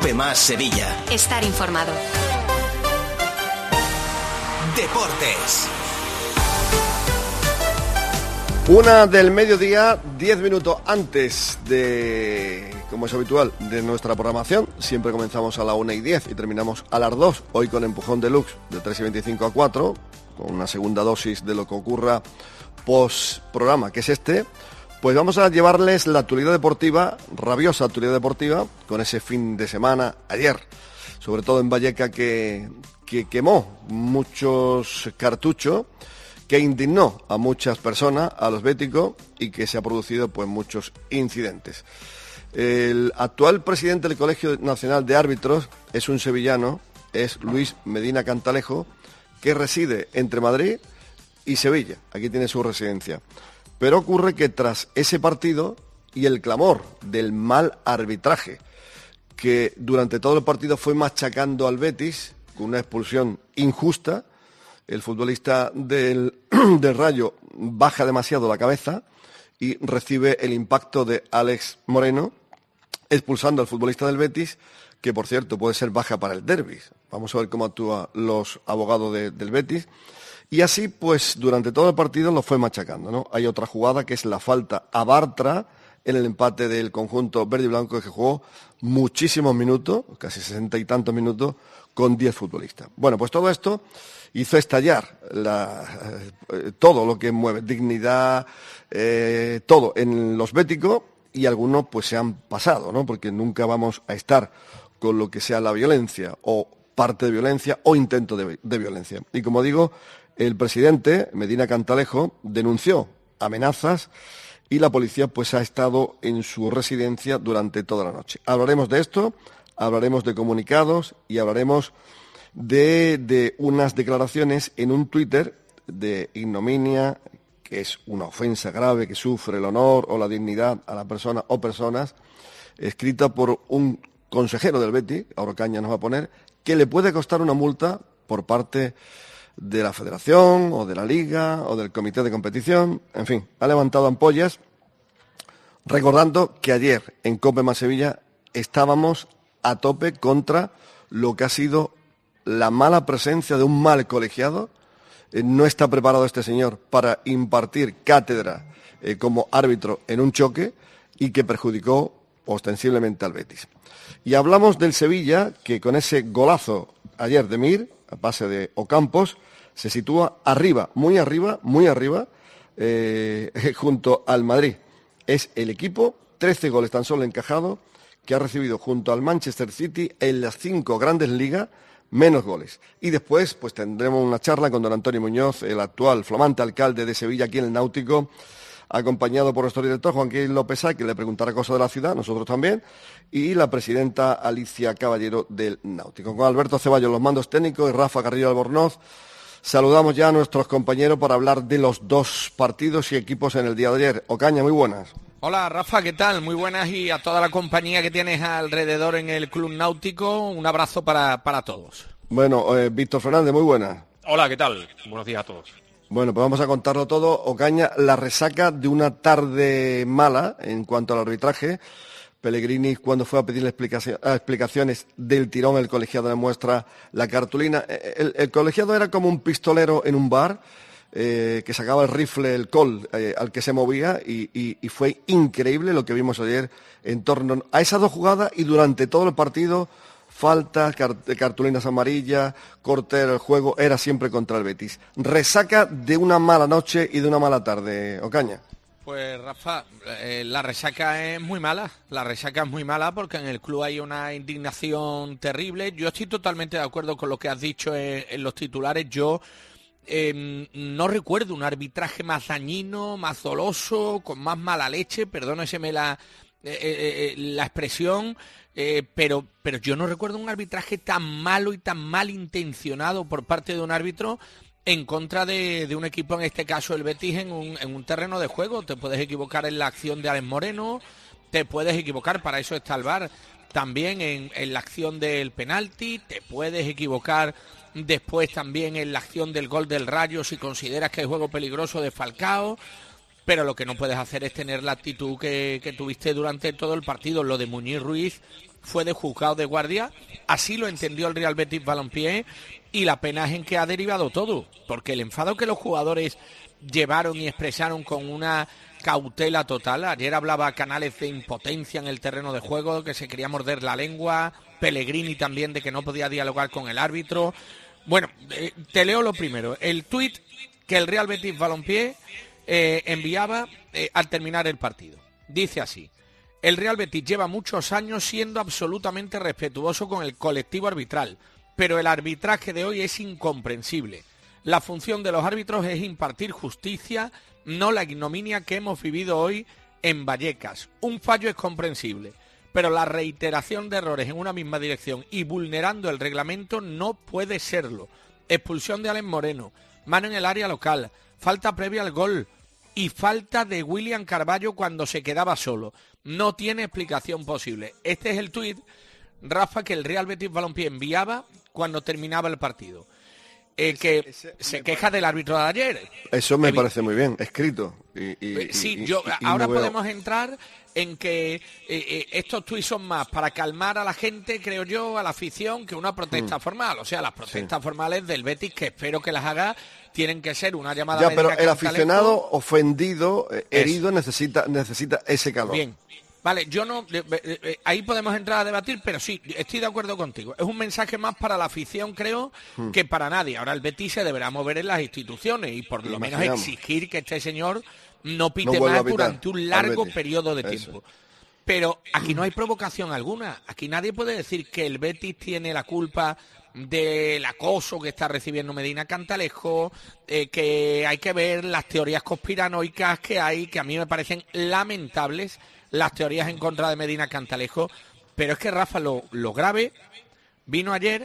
Cope Más Sevilla. Estar informado. Deportes. 1 del mediodía, 10 minutos antes de, como es habitual, de nuestra programación. Siempre comenzamos a la 1:10 y terminamos a las 2. Hoy con empujón deluxe de 3:25 a 4, con una segunda dosis de lo que ocurra post programa, que es este. Pues vamos a llevarles la actualidad deportiva, rabiosa actualidad deportiva, con ese fin de semana ayer, sobre todo en Valleca, que quemó muchos cartuchos, que indignó a muchas personas, a los béticos, y que se ha producido pues muchos incidentes. El actual presidente del Colegio Nacional de Árbitros es un sevillano, es Luis Medina Cantalejo, que reside entre Madrid y Sevilla. Aquí tiene su residencia. Pero ocurre que tras ese partido y el clamor del mal arbitraje, que durante todo el partido fue machacando al Betis con una expulsión injusta, el futbolista del Rayo baja demasiado la cabeza y recibe el impacto de Alex Moreno, expulsando al futbolista del Betis, que por cierto puede ser baja para el derbi. Vamos a ver cómo actúan los abogados del Betis. Y así, pues, durante todo el partido lo fue machacando, ¿no? Hay otra jugada que es la falta a Bartra en el empate del conjunto verde y blanco, que jugó muchísimos minutos, casi 60 y tantos minutos, con 10 futbolistas. Bueno, pues todo esto hizo estallar todo lo que mueve, dignidad, todo en los béticos, y algunos pues se han pasado, ¿no? Porque nunca vamos a estar con lo que sea la violencia, o parte de violencia, o intento de violencia. Y como digo, el presidente, Medina Cantalejo, denunció amenazas y la policía pues ha estado en su residencia durante toda la noche. Hablaremos de esto, hablaremos de comunicados y hablaremos de unas declaraciones en un Twitter de ignominia, que es una ofensa grave que sufre el honor o la dignidad a la persona o personas, escrita por un consejero del Betis, ahora Caña nos va a poner, que le puede costar una multa por parte de la Federación o de la Liga o del Comité de Competición. En fin, ha levantado ampollas, recordando que ayer en Cope Más Sevilla estábamos a tope contra lo que ha sido la mala presencia de un mal colegiado. No está preparado este señor para impartir cátedra como árbitro en un choque, y que perjudicó ostensiblemente al Betis. Y hablamos del Sevilla, que con ese golazo ayer de Mir, a pase de Ocampos, se sitúa arriba, muy arriba, junto al Madrid. Es el equipo, 13 goles tan solo encajado, que ha recibido junto al Manchester City en las 5 grandes ligas menos goles. Y después pues tendremos una charla con don Antonio Muñoz, el actual flamante alcalde de Sevilla aquí en el Náutico, acompañado por nuestro director Juanquín López Sá, que le preguntará cosas de la ciudad, nosotros también, y la presidenta Alicia Caballero del Náutico. Con Alberto Ceballos los mandos técnicos y Rafa Carrillo Albornoz, saludamos ya a nuestros compañeros para hablar de los dos partidos y equipos en el día de ayer. Ocaña, muy buenas. Hola Rafa, ¿qué tal? Muy buenas, y a toda la compañía que tienes alrededor en el Club Náutico, un abrazo para todos. Bueno, Víctor Fernández, muy buenas. Hola, ¿qué tal? Buenos días a todos. Bueno, pues vamos a contarlo todo. Ocaña, la resaca de una tarde mala en cuanto al arbitraje. Pellegrini, cuando fue a pedirle explicaciones del tirón, el colegiado le muestra la cartulina. El colegiado era como un pistolero en un bar, que sacaba el rifle, el Colt, al que se movía, y fue increíble lo que vimos ayer en torno a esas dos jugadas, y durante todo el partido, faltas, cartulinas amarillas, corte el juego, era siempre contra el Betis. Resaca de una mala noche y de una mala tarde, Ocaña. Pues Rafa, la resaca es muy mala, porque en el club hay una indignación terrible. Yo estoy totalmente de acuerdo con lo que has dicho en los titulares. Yo no recuerdo un arbitraje más dañino, más doloso, con más mala leche, perdóneseme la expresión, pero yo no recuerdo un arbitraje tan malo y tan mal intencionado por parte de un árbitro en contra de un equipo, en este caso el Betis, en un terreno de juego. Te puedes equivocar en la acción de Alex Moreno, te puedes equivocar, para eso está el VAR, también en la acción del penalti, te puedes equivocar después también en la acción del gol del Rayo si consideras que hay juego peligroso de Falcao, pero lo que no puedes hacer es tener la actitud que tuviste durante todo el partido. Lo de Muñiz Ruiz fue de juzgado de guardia, así lo entendió el Real Betis Balompié, y la pena es en que ha derivado todo, porque el enfado que los jugadores llevaron y expresaron con una cautela total. Ayer hablaba Canales de impotencia en el terreno de juego, que se quería morder la lengua, Pellegrini también de que no podía dialogar con el árbitro. Bueno, te leo lo primero, el tuit que el Real Betis Balompié enviaba al terminar el partido. Dice así: el Real Betis lleva muchos años siendo absolutamente respetuoso con el colectivo arbitral, pero el arbitraje de hoy es incomprensible. La función de los árbitros es impartir justicia, no la ignominia que hemos vivido hoy en Vallecas. Un fallo es comprensible, pero la reiteración de errores en una misma dirección y vulnerando el reglamento no puede serlo. Expulsión de Alex Moreno, mano en el área local, falta previa al gol y falta de William Carballo cuando se quedaba solo. No tiene explicación posible. Este es el tuit, Rafa, que el Real Betis Balompié enviaba cuando terminaba el partido. Que se queja del árbitro de ayer. Eso me parece muy bien, escrito. Ahora podemos entrar en que estos tuits son más para calmar a la gente, creo yo, a la afición, que una protesta formal. O sea, las protestas formales del Betis, que espero que las haga, tienen que ser una llamada a Medina Cantalejo. Pero el aficionado ofendido, herido, necesita ese calor. Bien. Vale, yo no... ahí podemos entrar a debatir, pero sí, estoy de acuerdo contigo. Es un mensaje más para la afición, creo, que para nadie. Ahora el Betis se deberá mover en las instituciones y por lo menos exigir que este señor no pite más durante un largo periodo de tiempo. Pero aquí no hay provocación alguna. Aquí nadie puede decir que el Betis tiene la culpa del acoso que está recibiendo Medina Cantalejo, que hay que ver las teorías conspiranoicas que hay, que a mí me parecen lamentables, las teorías en contra de Medina Cantalejo, pero es que, Rafa, lo grave vino ayer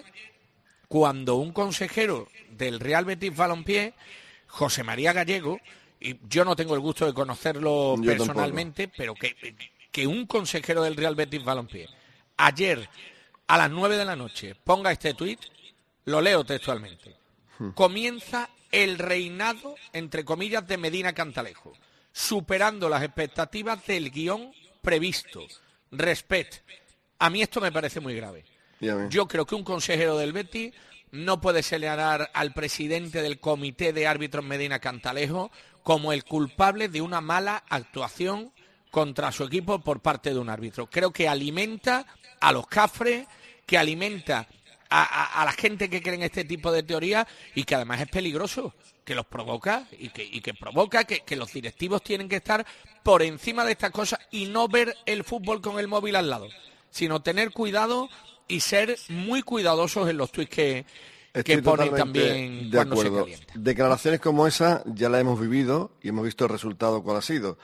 cuando un consejero del Real Betis Balompié, José María Gallego, y yo no tengo el gusto de conocerlo personalmente, pero que un consejero del Real Betis Balompié ayer a las 9 de la noche ponga este tuit, lo leo textualmente: comienza el reinado, entre comillas, de Medina Cantalejo, superando las expectativas del guión previsto. Respect. A mí esto me parece muy grave. Yo creo que un consejero del Betis no puede señalar al presidente del comité de árbitros Medina Cantalejo como el culpable de una mala actuación contra su equipo por parte de un árbitro. Creo que alimenta a los cafres, que alimenta a la gente que cree en este tipo de teorías y que además es peligroso, que los provoca y que provoca que los directivos tienen que estar por encima de estas cosas y no ver el fútbol con el móvil al lado, sino tener cuidado y ser muy cuidadosos en los tuits que ponen también cuando se calienta. Declaraciones como esa ya la hemos vivido y hemos visto el resultado cuál ha sido.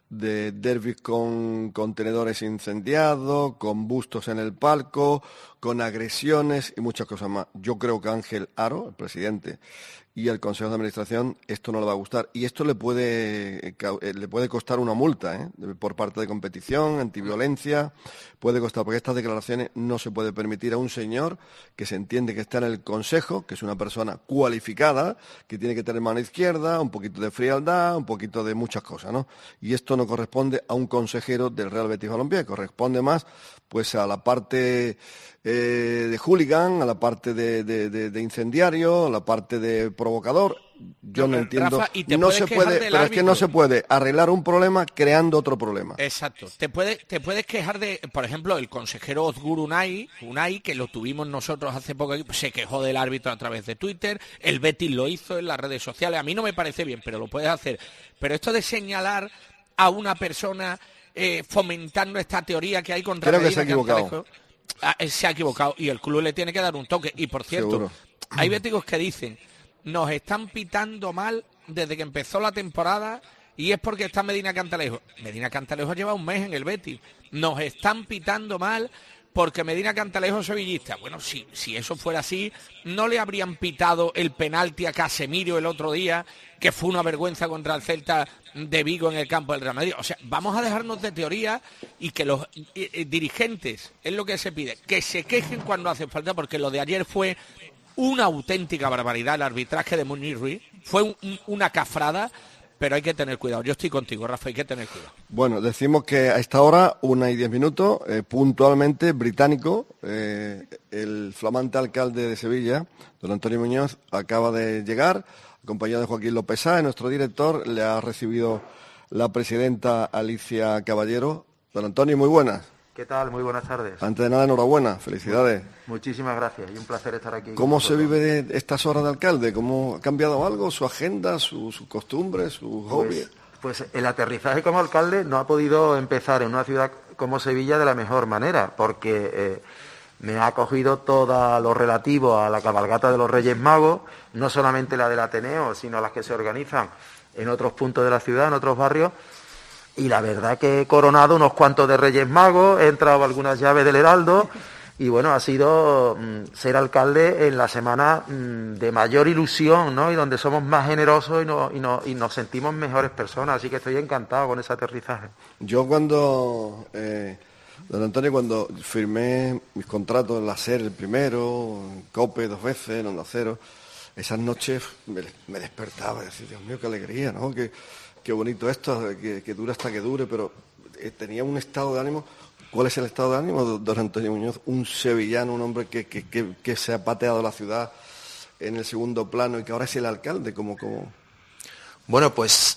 De derbis con contenedores incendiados, con bustos en el palco, con agresiones y muchas cosas más. Yo creo que Ángel Aro, el presidente, y el Consejo de Administración, esto no le va a gustar. Y esto le puede costar una multa, por parte de competición, antiviolencia, puede costar, porque estas declaraciones no se puede permitir a un señor que se entiende que está en el Consejo, que es una persona cualificada, que tiene que tener mano izquierda, un poquito de frialdad, un poquito de muchas cosas, ¿no? Y esto no corresponde a un consejero del Real Betis Balompié, corresponde más pues a la parte de hooligan, a la parte de incendiario, a la parte de provocador. Yo no entiendo. Rafa, no se puede, pero es que no se puede arreglar un problema creando otro problema. Exacto. Te puedes quejar de, por ejemplo, el consejero Ozgur Unai, que lo tuvimos nosotros hace poco aquí, se quejó del árbitro a través de Twitter, el Betis lo hizo en las redes sociales. A mí no me parece bien, pero lo puedes hacer. Pero esto de señalar a una persona fomentando esta teoría que hay contra Medina, creo que se ha equivocado. Se ha equivocado y el club le tiene que dar un toque. Y por cierto, seguro, hay béticos que dicen: nos están pitando mal desde que empezó la temporada y es porque está Medina Cantalejo. Medina Cantalejo lleva un mes en el Betis. Nos están pitando mal porque Medina Cantalejo es sevillista. Bueno, si eso fuera así, no le habrían pitado el penalti a Casemiro el otro día, que fue una vergüenza contra el Celta de Vigo en el campo del Real Madrid. O sea, vamos a dejarnos de teoría y que los dirigentes, es lo que se pide, que se quejen cuando hace falta, porque lo de ayer fue una auténtica barbaridad. El arbitraje de Muñiz Ruiz fue una cafrada pero hay que tener cuidado. Yo estoy contigo, Rafa, hay que tener cuidado. Bueno, decimos que a esta hora, 1:10, puntualmente, británico, el flamante alcalde de Sevilla, don Antonio Muñoz, acaba de llegar, acompañado de Joaquín López Sáez, nuestro director. Le ha recibido la presidenta Alicia Caballero. Don Antonio, muy buenas. ¿Qué tal? Muy buenas tardes. Antes de nada, enhorabuena, felicidades. Muchísimas gracias y un placer estar aquí. ¿Cómo se vive de estas horas de alcalde? ¿Cómo ha cambiado algo? ¿Su agenda, sus costumbres, sus hobbies? Pues el aterrizaje como alcalde no ha podido empezar en una ciudad como Sevilla de la mejor manera, porque me ha acogido todo lo relativo a la cabalgata de los Reyes Magos, no solamente la del Ateneo, sino las que se organizan en otros puntos de la ciudad, en otros barrios. Y la verdad que he coronado unos cuantos de Reyes Magos, he entrado algunas llaves del Heraldo y bueno, ha sido ser alcalde en la semana de mayor ilusión, ¿no? Y donde somos más generosos y nos sentimos mejores personas, así que estoy encantado con ese aterrizaje. Yo don Antonio, cuando firmé mis contratos en la SER el primero, en COPE 2 veces, en Onda Cero, esas noches me despertaba y decía, Dios mío, qué alegría, ¿no? Qué bonito esto, que dure hasta que dure, pero tenía un estado de ánimo. ¿Cuál es el estado de ánimo, don Antonio Muñoz? Un sevillano, un hombre que se ha pateado la ciudad en el segundo plano y que ahora es el alcalde, ¿cómo? Bueno, pues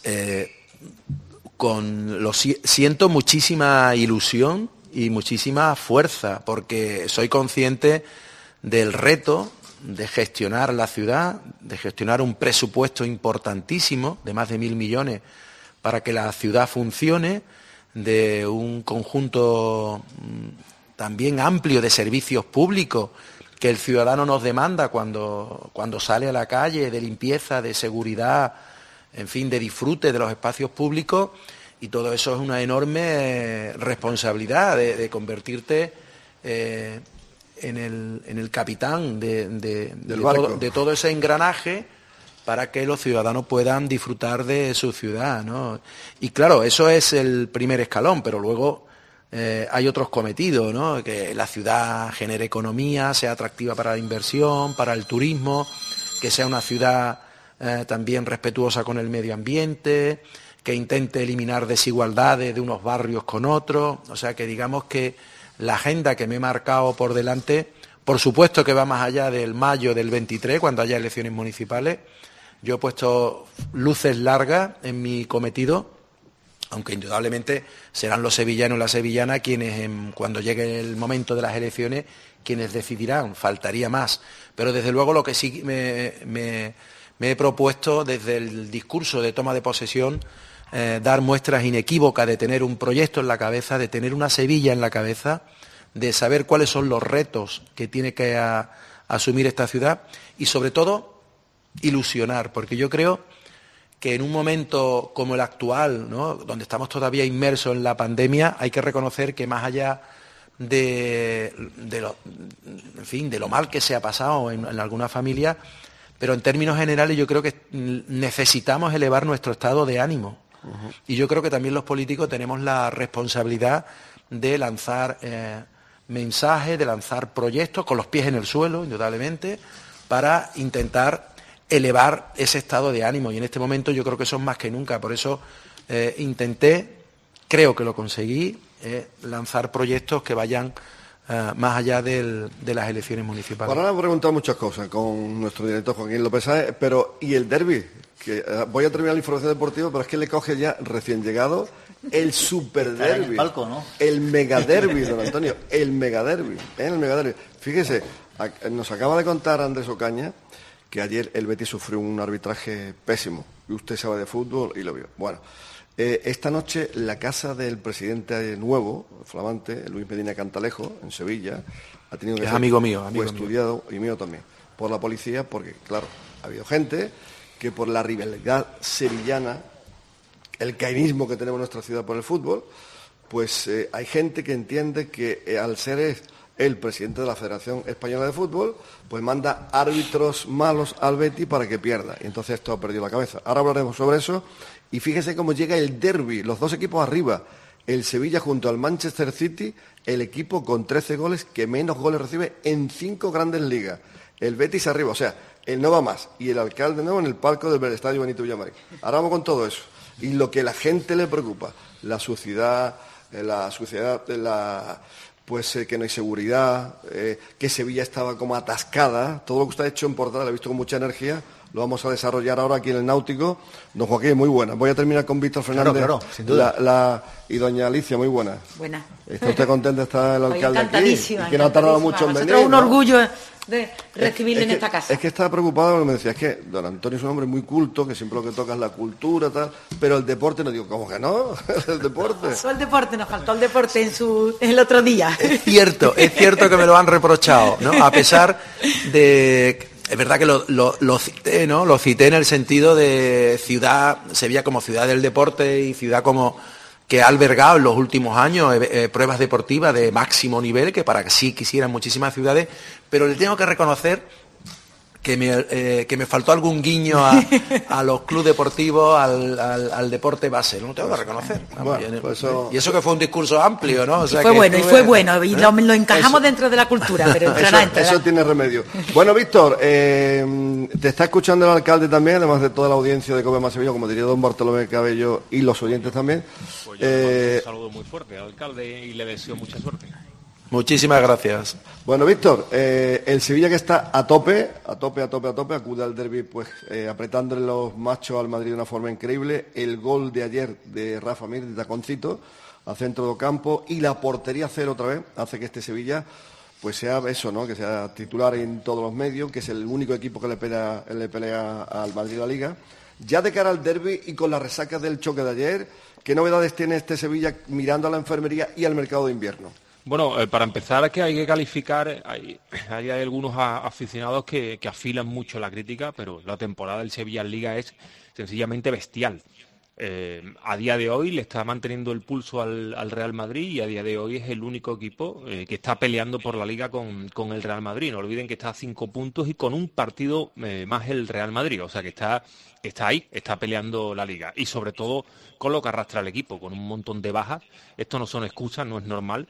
siento muchísima ilusión y muchísima fuerza, porque soy consciente del reto de gestionar la ciudad, de gestionar un presupuesto importantísimo de más de 1.000 millones para que la ciudad funcione, de un conjunto también amplio de servicios públicos que el ciudadano nos demanda cuando sale a la calle, de limpieza, de seguridad, en fin, de disfrute de los espacios públicos, y todo eso es una enorme responsabilidad de convertirte en el capitán de todo ese engranaje para que los ciudadanos puedan disfrutar de su ciudad, ¿no? Y claro, eso es el primer escalón, pero luego hay otros cometidos, ¿no? Que la ciudad genere economía, sea atractiva para la inversión, para el turismo, que sea una ciudad también respetuosa con el medio ambiente, que intente eliminar desigualdades de unos barrios con otros. O sea, que digamos que la agenda que me he marcado por delante, por supuesto que va más allá del mayo del 23, cuando haya elecciones municipales. Yo he puesto luces largas en mi cometido, aunque indudablemente serán los sevillanos y las sevillanas quienes, cuando llegue el momento de las elecciones, quienes decidirán, faltaría más. Pero desde luego lo que sí me he propuesto desde el discurso de toma de posesión, dar muestras inequívocas de tener un proyecto en la cabeza, de tener una Sevilla en la cabeza, de saber cuáles son los retos que tiene que asumir esta ciudad y sobre todo ilusionar, porque yo creo que en un momento como el actual, ¿no?, donde estamos todavía inmersos en la pandemia, hay que reconocer que más allá de lo mal que se ha pasado en algunas familias, pero en términos generales yo creo que necesitamos elevar nuestro estado de ánimo. Uh-huh. Y yo creo que también los políticos tenemos la responsabilidad de lanzar mensajes, de lanzar proyectos con los pies en el suelo, indudablemente, para intentar elevar ese estado de ánimo. Y en este momento yo creo que son más que nunca. Por eso creo que lo conseguí, lanzar proyectos que vayan más allá de las elecciones municipales. Ahora le he preguntado muchas cosas con nuestro director Joaquín López Sáez, pero ¿y el derbi? Que voy a terminar la información deportiva, pero es que le coge ya recién llegado el super derbi, ¿no? El mega derbi, don Antonio, el mega derbi. Fíjese, nos acaba de contar Andrés Ocaña que ayer el Betis sufrió un arbitraje pésimo, y usted sabe de fútbol y lo vio. Bueno, esta noche la casa del presidente nuevo, flamante, Luis Medina Cantalejo, en Sevilla, ha tenido que ser amigo mío, estudiado, y mío también, por la policía, porque, claro, ha habido gente que por la rivalidad sevillana, el caínismo que tenemos en nuestra ciudad por el fútbol, pues hay gente que entiende que al ser el presidente de la Federación Española de Fútbol, pues manda árbitros malos al Betis para que pierda. Y entonces esto ha perdido la cabeza. Ahora hablaremos sobre eso. Y fíjese cómo llega el derbi, los dos equipos arriba. El Sevilla junto al Manchester City, el equipo con 13 goles que menos goles recibe en 5 grandes ligas. el Betis arriba, o sea, el no va más, y el alcalde nuevo en el palco del Estadio Benito Villamarín. Ahora vamos con todo eso. Y lo que a la gente le preocupa, la suciedad, pues que no hay seguridad, que Sevilla estaba como atascada, todo lo que usted ha hecho en portada, lo he visto con mucha energía, lo vamos a desarrollar ahora aquí en el Náutico. Don Joaquín, muy buena. Voy a terminar con Víctor Fernández. Claro, sin duda. Y doña Alicia, muy buena. Buena. ¿Está usted contenta de estar el alcalde aquí? Y que no ha tardado mucho en venir. Nosotros un orgullo de recibirle en esta casa. Es que estaba preocupado porque me decía, es que don Antonio es un hombre muy culto, que siempre lo que toca es la cultura, tal, pero el deporte no, digo, ¿cómo que no? El deporte. Nos faltó el deporte el otro día. Es cierto que me lo han reprochado, ¿no? A pesar de... Es verdad que lo cité, ¿no? Lo cité en el sentido de ciudad, Sevilla como ciudad del deporte y ciudad como que ha albergado en los últimos años pruebas deportivas de máximo nivel, que para que sí quisieran muchísimas ciudades, pero le tengo que reconocer que me faltó algún guiño a los clubes deportivos, al deporte base, no lo tengo que reconocer. Bueno, pues eso... Y eso que fue un discurso amplio, ¿no? O sea, fue bueno, y lo encajamos dentro de la cultura, pero eso tiene remedio. Bueno, Víctor, te está escuchando el alcalde también, además de toda la audiencia de Cope Más Sevilla, como diría don Bartolomé Cabello, y los oyentes también. Pues yo le mando un saludo muy fuerte al alcalde y le deseo mucha suerte. Muchísimas gracias. Bueno, Víctor, el Sevilla que está a tope, acude al derbi pues apretándole los machos al Madrid de una forma increíble. El gol de ayer de Rafa Mir de taconcito a centro del campo y la portería cero otra vez hace que este Sevilla pues sea eso, ¿no? Que sea titular en todos los medios, que es el único equipo que le pelea al Madrid la Liga. Ya de cara al derbi y con las resacas del choque de ayer, ¿qué novedades tiene este Sevilla mirando a la enfermería y al mercado de invierno? Bueno, para empezar, que hay que calificar, hay algunos aficionados que afilan mucho la crítica, pero la temporada del Sevilla en Liga es sencillamente bestial. A día de hoy le está manteniendo el pulso al Real Madrid y a día de hoy es el único equipo que está peleando por la Liga con el Real Madrid. No olviden que está a 5 puntos y con un partido más el Real Madrid, o sea que está ahí, está peleando la Liga y sobre todo con lo que arrastra el equipo, con un montón de bajas. Esto no son excusas, no es normal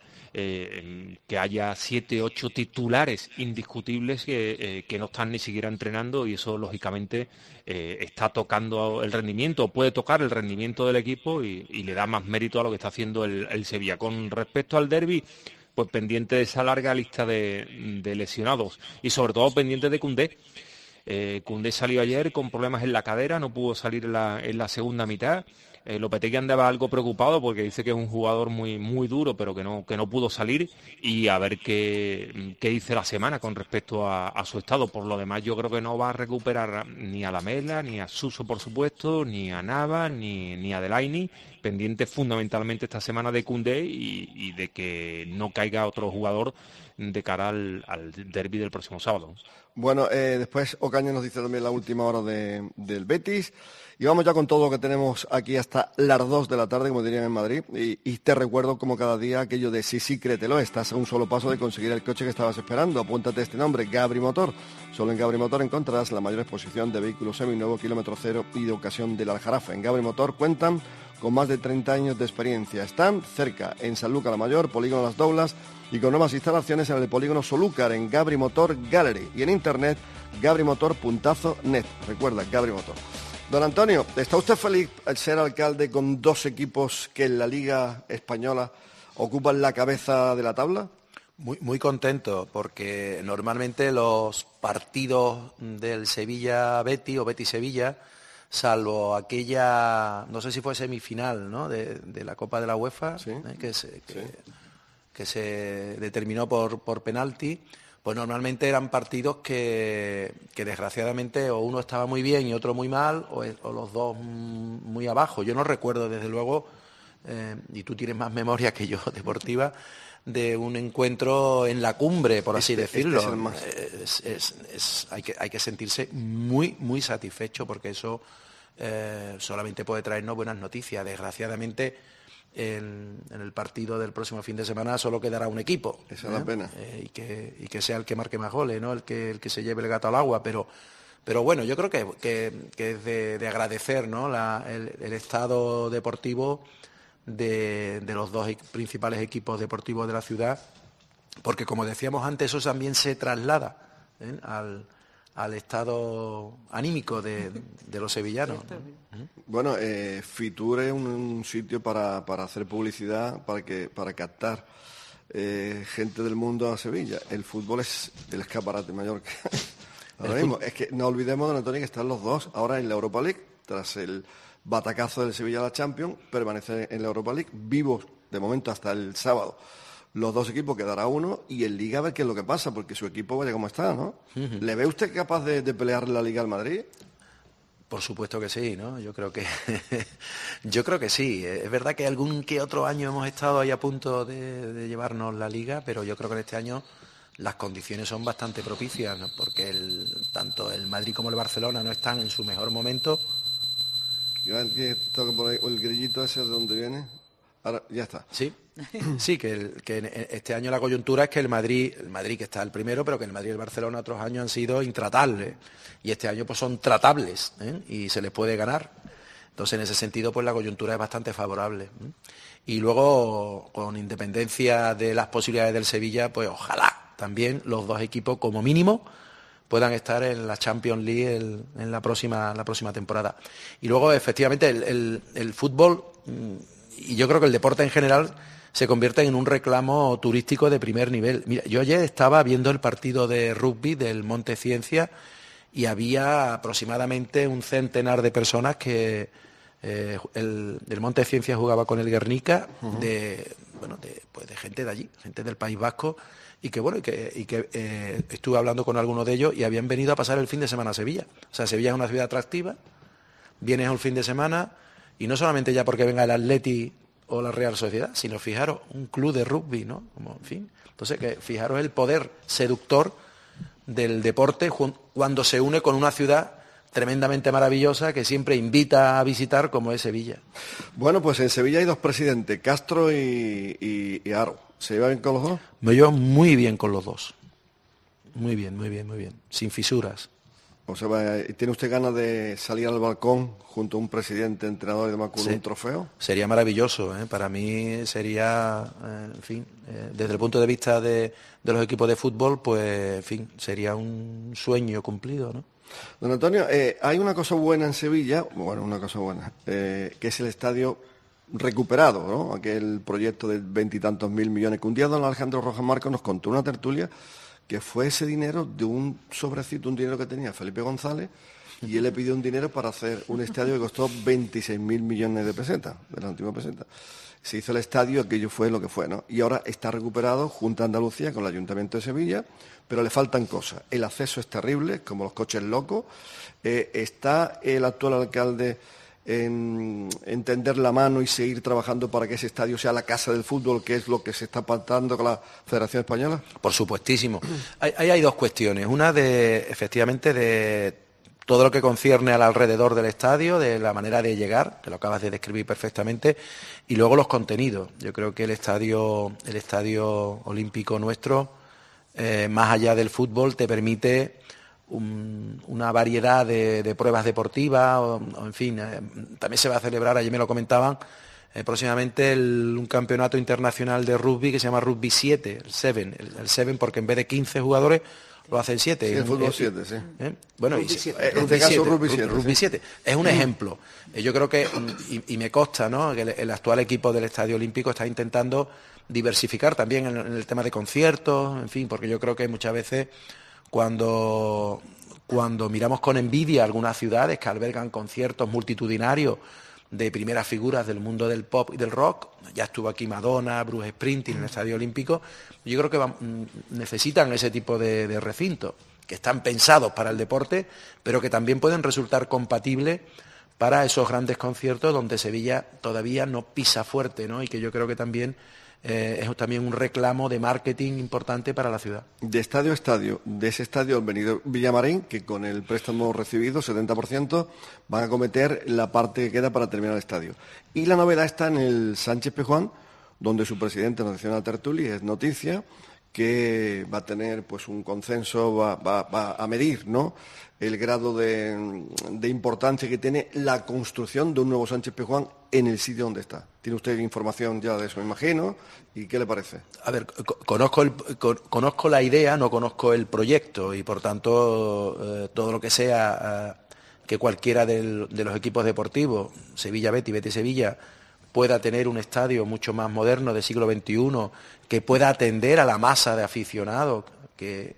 que haya 7, 8 titulares indiscutibles que no están ni siquiera entrenando y eso lógicamente está tocando el rendimiento, puede tocar el rendimiento del equipo y le da más mérito a lo que está haciendo el Sevilla. Con respecto al derbi, pues pendiente de esa larga lista de lesionados y sobre todo pendiente de Koundé. Koundé salió ayer con problemas en la cadera, no pudo salir en la segunda mitad. Lopetegui andaba algo preocupado porque dice que es un jugador muy, muy duro, pero que no pudo salir y a ver qué dice la semana con respecto a su estado. Por lo demás, yo creo que no va a recuperar ni a Lamela, ni a Suso, por supuesto, ni a Navas, ni a Delaney. Pendiente fundamentalmente esta semana de Koundé y de que no caiga otro jugador de cara al derbi del próximo sábado. Bueno, después Ocaña nos dice también la última hora del Betis. Y vamos ya con todo lo que tenemos aquí hasta las 2 de la tarde, como dirían en Madrid. Y te recuerdo, como cada día, aquello de sí, créetelo. Estás a un solo paso de conseguir el coche que estabas esperando. Apúntate este nombre, Gabri Motor. Solo en Gabri Motor encontrarás la mayor exposición de vehículos seminuevos, kilómetro cero y de ocasión del Aljarafe. En Gabri Motor cuentan con más de 30 años de experiencia. Están cerca, en Sanlúcar la Mayor, Polígono Las Doblas, y con nuevas instalaciones en el Polígono Solúcar, en Gabri Motor Gallery. Y en internet, gabrimotor.net. Recuerda, Gabri Motor. Don Antonio, ¿está usted feliz al ser alcalde con 2 equipos que en la Liga Española ocupan la cabeza de la tabla? Muy, muy contento, porque normalmente los partidos del Sevilla-Betis o Betis-Sevilla, salvo aquella, no sé si fue semifinal, ¿no?, de la Copa de la UEFA, sí, que se determinó por penalti, pues normalmente eran partidos que desgraciadamente o uno estaba muy bien y otro muy mal, o los dos muy abajo. Yo no recuerdo, desde luego, y tú tienes más memoria que yo deportiva, de un encuentro en la cumbre, por así decirlo. Hay que sentirse muy, muy satisfecho, porque eso solamente puede traernos buenas noticias. Desgraciadamente, en el partido del próximo fin de semana solo quedará un equipo. Esa es la pena. Y que sea el que marque más goles, ¿no? El que se lleve el gato al agua, pero bueno, yo creo que es de agradecer, ¿no?, el estado deportivo de los 2 principales equipos deportivos de la ciudad, porque como decíamos antes, eso también se traslada al estado anímico de los sevillanos. Bueno, Fitur es un sitio para hacer publicidad, para captar gente del mundo a Sevilla. El fútbol es el escaparate mayor que ahora mismo. Es que no olvidemos, don Antonio, que están los dos ahora en la Europa League, tras el batacazo del Sevilla a la Champions, permanece en la Europa League, vivos de momento hasta el sábado. Los dos equipos quedará uno y en Liga a ver qué es lo que pasa, porque su equipo vaya como está, ¿no? ¿Le ve usted capaz de pelear la Liga al Madrid? Por supuesto que sí, ¿no? Yo creo que sí. Es verdad que algún que otro año hemos estado ahí a punto de llevarnos la Liga, pero yo creo que en este año las condiciones son bastante propicias, ¿no? Porque tanto el Madrid como el Barcelona no están en su mejor momento. Yo aquí tengo por ahí el grillito ese de donde viene. Ahora ya está. Sí, que este año la coyuntura es que el Madrid que está el primero, pero que el Madrid y el Barcelona otros años han sido intratables. Y este año pues son tratables, y se les puede ganar. Entonces, en ese sentido, pues la coyuntura es bastante favorable. Y luego, con independencia de las posibilidades del Sevilla, pues ojalá también los dos equipos, como mínimo, puedan estar en la Champions League en la próxima temporada. Y luego, efectivamente, el fútbol, y yo creo que el deporte en general, se convierte en un reclamo turístico de primer nivel. Mira, yo ayer estaba viendo el partido de rugby del Monte Ciencia y había aproximadamente un centenar de personas que el Monte Ciencia jugaba con el Guernica, de gente de allí, gente del País Vasco, y que estuve hablando con algunos de ellos y habían venido a pasar el fin de semana a Sevilla. O sea, Sevilla es una ciudad atractiva, vienes un fin de semana y no solamente ya porque venga el Atleti o la Real Sociedad, sino fijaros, un club de rugby, ¿no? Entonces, que fijaros el poder seductor del deporte cuando se une con una ciudad tremendamente maravillosa que siempre invita a visitar, como es Sevilla. Bueno, pues en Sevilla hay dos presidentes, Castro y Aro. ¿Se lleva bien con los dos? Me llevo muy bien con los dos. Muy bien, sin fisuras. O sea, ¿tiene usted ganas de salir al balcón junto a un presidente, entrenador y demás con un trofeo? Sería maravilloso, ¿eh? Para mí sería, desde el punto de vista de los equipos de fútbol, pues, sería un sueño cumplido, ¿no? Don Antonio, hay una cosa buena en Sevilla, que es el estadio recuperado, ¿no? Aquel proyecto de 20 y tantos mil millones, que un día don Alejandro Rojas Marcos nos contó una tertulia que fue ese dinero de un sobrecito, un dinero que tenía Felipe González, y él le pidió un dinero para hacer un estadio que costó 26.000 millones de pesetas, de la antigua peseta. Se hizo el estadio, aquello fue lo que fue, ¿no? Y ahora está recuperado junto a Andalucía con el Ayuntamiento de Sevilla, pero le faltan cosas. El acceso es terrible, como los coches locos. Está el actual alcalde en tender la mano y seguir trabajando para que ese estadio sea la casa del fútbol, que es lo que se está pactando con la Federación Española? Por supuestísimo. Hay dos cuestiones. Una efectivamente, de todo lo que concierne al alrededor del estadio, de la manera de llegar, que lo acabas de describir perfectamente, y luego los contenidos. Yo creo que el estadio olímpico nuestro, más allá del fútbol, te permite una variedad de pruebas deportivas, también se va a celebrar, ayer me lo comentaban, próximamente un campeonato internacional de rugby que se llama Rugby 7, el 7, porque en vez de 15 jugadores lo hacen 7. Sí, el fútbol 7, sí. Bueno, en este caso Rugby 7. Es un ejemplo. Yo creo que, y me consta, ¿no?, que el actual equipo del Estadio Olímpico está intentando diversificar también en el tema de conciertos, porque yo creo que muchas veces cuando miramos con envidia algunas ciudades que albergan conciertos multitudinarios de primeras figuras del mundo del pop y del rock, ya estuvo aquí Madonna, Bruce Springsteen en el Estadio Olímpico, yo creo que necesitan ese tipo de recintos, que están pensados para el deporte, pero que también pueden resultar compatibles para esos grandes conciertos donde Sevilla todavía no pisa fuerte, ¿no? Y que yo creo que también es también un reclamo de marketing importante para la ciudad. De estadio a estadio, de ese estadio al venido Villamarín, que con el préstamo recibido, 70%, van a cometer la parte que queda para terminar el estadio. Y la novedad está en el Sánchez Pizjuán, donde su presidente nos decía en la tertulia, es noticia, que va a tener pues un consenso, va a medir, ¿no?, el grado de importancia que tiene la construcción de un nuevo Sánchez Pizjuán en el sitio donde está. ¿Tiene usted información ya de eso, me imagino? ¿Y qué le parece? A ver, conozco la idea, no conozco el proyecto y por tanto todo lo que sea que cualquiera de los equipos deportivos, Sevilla Betis, Betis Sevilla, pueda tener un estadio mucho más moderno del siglo XXI, que pueda atender a la masa de aficionados que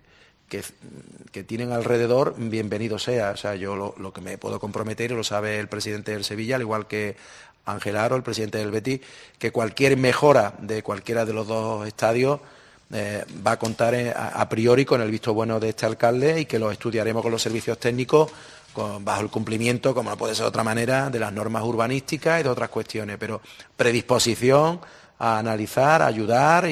tienen alrededor, bienvenido sea. O sea, yo lo que me puedo comprometer, y lo sabe el presidente del Sevilla, al igual que Ángel Aro, el presidente del Betis, que cualquier mejora de cualquiera de los dos estadios va a contar a priori con el visto bueno de este alcalde y que lo estudiaremos con los servicios técnicos bajo el cumplimiento, como no puede ser de otra manera, de las normas urbanísticas y de otras cuestiones, pero predisposición a analizar, a ayudar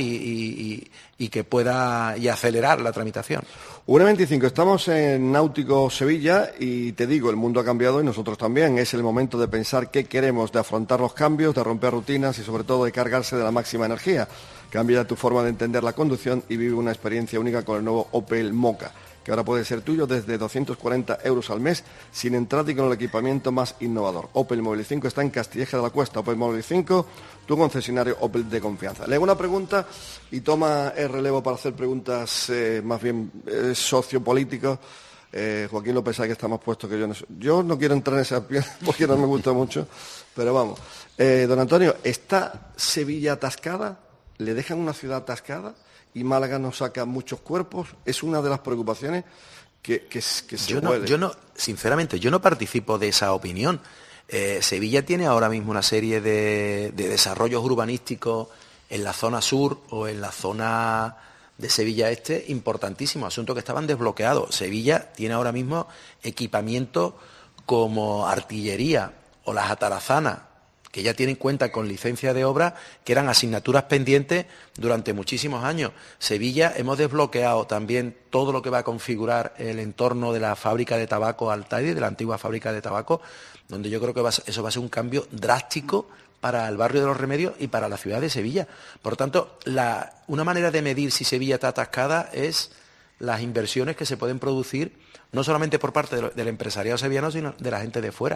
y que pueda y acelerar la tramitación. 1:25, estamos en Náutico Sevilla y te digo, el mundo ha cambiado y nosotros también. Es el momento de pensar qué queremos, de afrontar los cambios, de romper rutinas y sobre todo de cargarse de la máxima energía. Cambia tu forma de entender la conducción y vive una experiencia única con el nuevo Opel Mokka, que ahora puede ser tuyo desde 240 euros al mes, sin entrada y con el equipamiento más innovador. Opel Móvil 5 está en Castilleja de la Cuesta. Opel Móvil 5, tu concesionario Opel de confianza. Le hago una pregunta y toma el relevo para hacer preguntas más bien sociopolíticas. Joaquín López, sabe que está más puesto que yo. Yo no quiero entrar en esa piel porque no me gusta mucho, pero vamos. Don Antonio, ¿está Sevilla atascada? ¿Le dejan una ciudad atascada? Y Málaga no saca muchos cuerpos. Es una de las preocupaciones que se huele. Sinceramente, yo no participo de esa opinión. Sevilla tiene ahora mismo una serie de desarrollos urbanísticos en la zona sur o en la zona de Sevilla Este importantísimos, asuntos que estaban desbloqueados. Sevilla tiene ahora mismo equipamiento como artillería o las atarazanas, que ya tienen cuenta con licencia de obra, que eran asignaturas pendientes durante muchísimos años. Sevilla hemos desbloqueado también todo lo que va a configurar el entorno de la fábrica de tabaco Altairi, de la antigua fábrica de tabaco, donde yo creo que eso va a ser un cambio drástico para el barrio de Los Remedios y para la ciudad de Sevilla. Por tanto, una manera de medir si Sevilla está atascada es las inversiones que se pueden producir, no solamente por parte del empresariado sevillano, sino de la gente de fuera.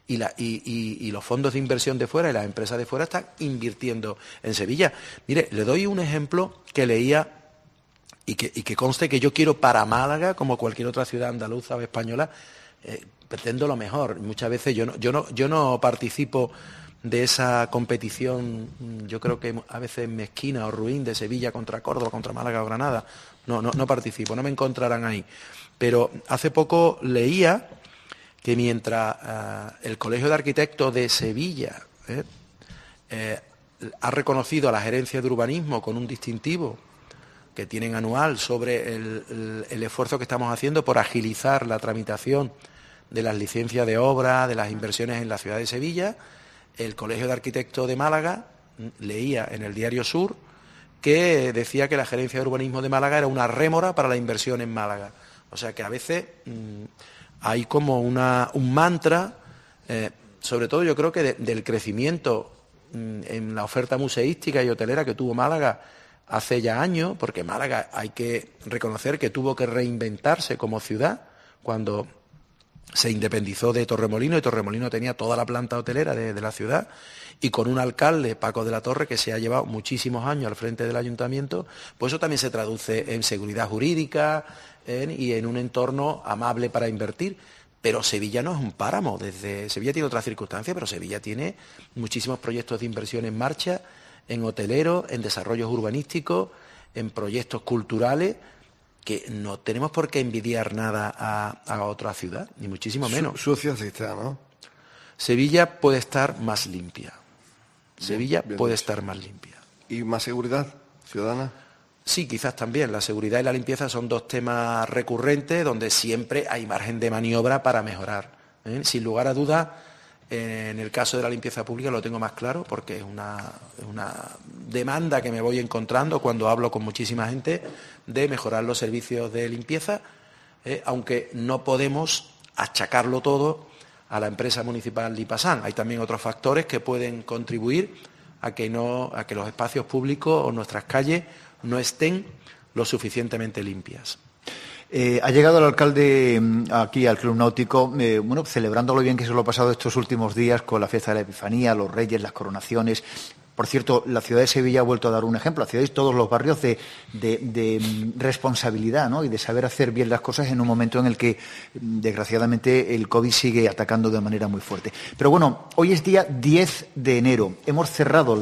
Y los fondos de inversión de fuera y las empresas de fuera están invirtiendo en Sevilla. Mire, le doy un ejemplo que leía y que conste que yo quiero para Málaga, como cualquier otra ciudad andaluza o española, pretendo lo mejor. Muchas veces yo no participo de esa competición, yo creo que a veces mezquina o ruin, de Sevilla contra Córdoba, contra Málaga o Granada. No participo, no me encontrarán ahí. Pero hace poco leía que mientras el Colegio de Arquitectos de Sevilla ha reconocido a la gerencia de urbanismo con un distintivo que tienen anual sobre el esfuerzo que estamos haciendo por agilizar la tramitación de las licencias de obra, de las inversiones en la ciudad de Sevilla, el Colegio de Arquitectos de Málaga leía en el Diario Sur que decía que la gerencia de urbanismo de Málaga era una rémora para la inversión en Málaga. O sea que a veces hay como un mantra, sobre todo yo creo que del crecimiento en la oferta museística y hotelera que tuvo Málaga hace ya años, porque Málaga hay que reconocer que tuvo que reinventarse como ciudad cuando se independizó de Torremolinos, y Torremolinos tenía toda la planta hotelera de la ciudad, y con un alcalde, Paco de la Torre, que se ha llevado muchísimos años al frente del ayuntamiento, pues eso también se traduce en seguridad jurídica y en un entorno amable para invertir. Pero Sevilla no es un páramo. Sevilla tiene otras circunstancias, pero Sevilla tiene muchísimos proyectos de inversión en marcha, en hoteleros, en desarrollos urbanísticos, en proyectos culturales, que no tenemos por qué envidiar nada a otra ciudad, ni muchísimo menos. Sucia sí está, ¿no? Sevilla puede estar más limpia. Sevilla puede estar más limpia. ¿Y más seguridad ciudadana? Sí, quizás también. La seguridad y la limpieza son dos temas recurrentes donde siempre hay margen de maniobra para mejorar. Sin lugar a dudas, en el caso de la limpieza pública lo tengo más claro, porque es una demanda que me voy encontrando cuando hablo con muchísima gente de mejorar los servicios de limpieza, aunque no podemos achacarlo todo a la empresa municipal Lipasán. Hay también otros factores que pueden contribuir a que los espacios públicos o nuestras calles no estén lo suficientemente limpias. Ha llegado el alcalde aquí al Club Náutico, celebrando lo bien que se lo ha pasado estos últimos días con la fiesta de la Epifanía, los Reyes, las coronaciones. Por cierto, la ciudad de Sevilla ha vuelto a dar un ejemplo. La ciudad y todos los barrios de responsabilidad, ¿no? Y de saber hacer bien las cosas en un momento en el que, desgraciadamente, el COVID sigue atacando de manera muy fuerte. Pero bueno, hoy es día 10 de enero. Hemos cerrado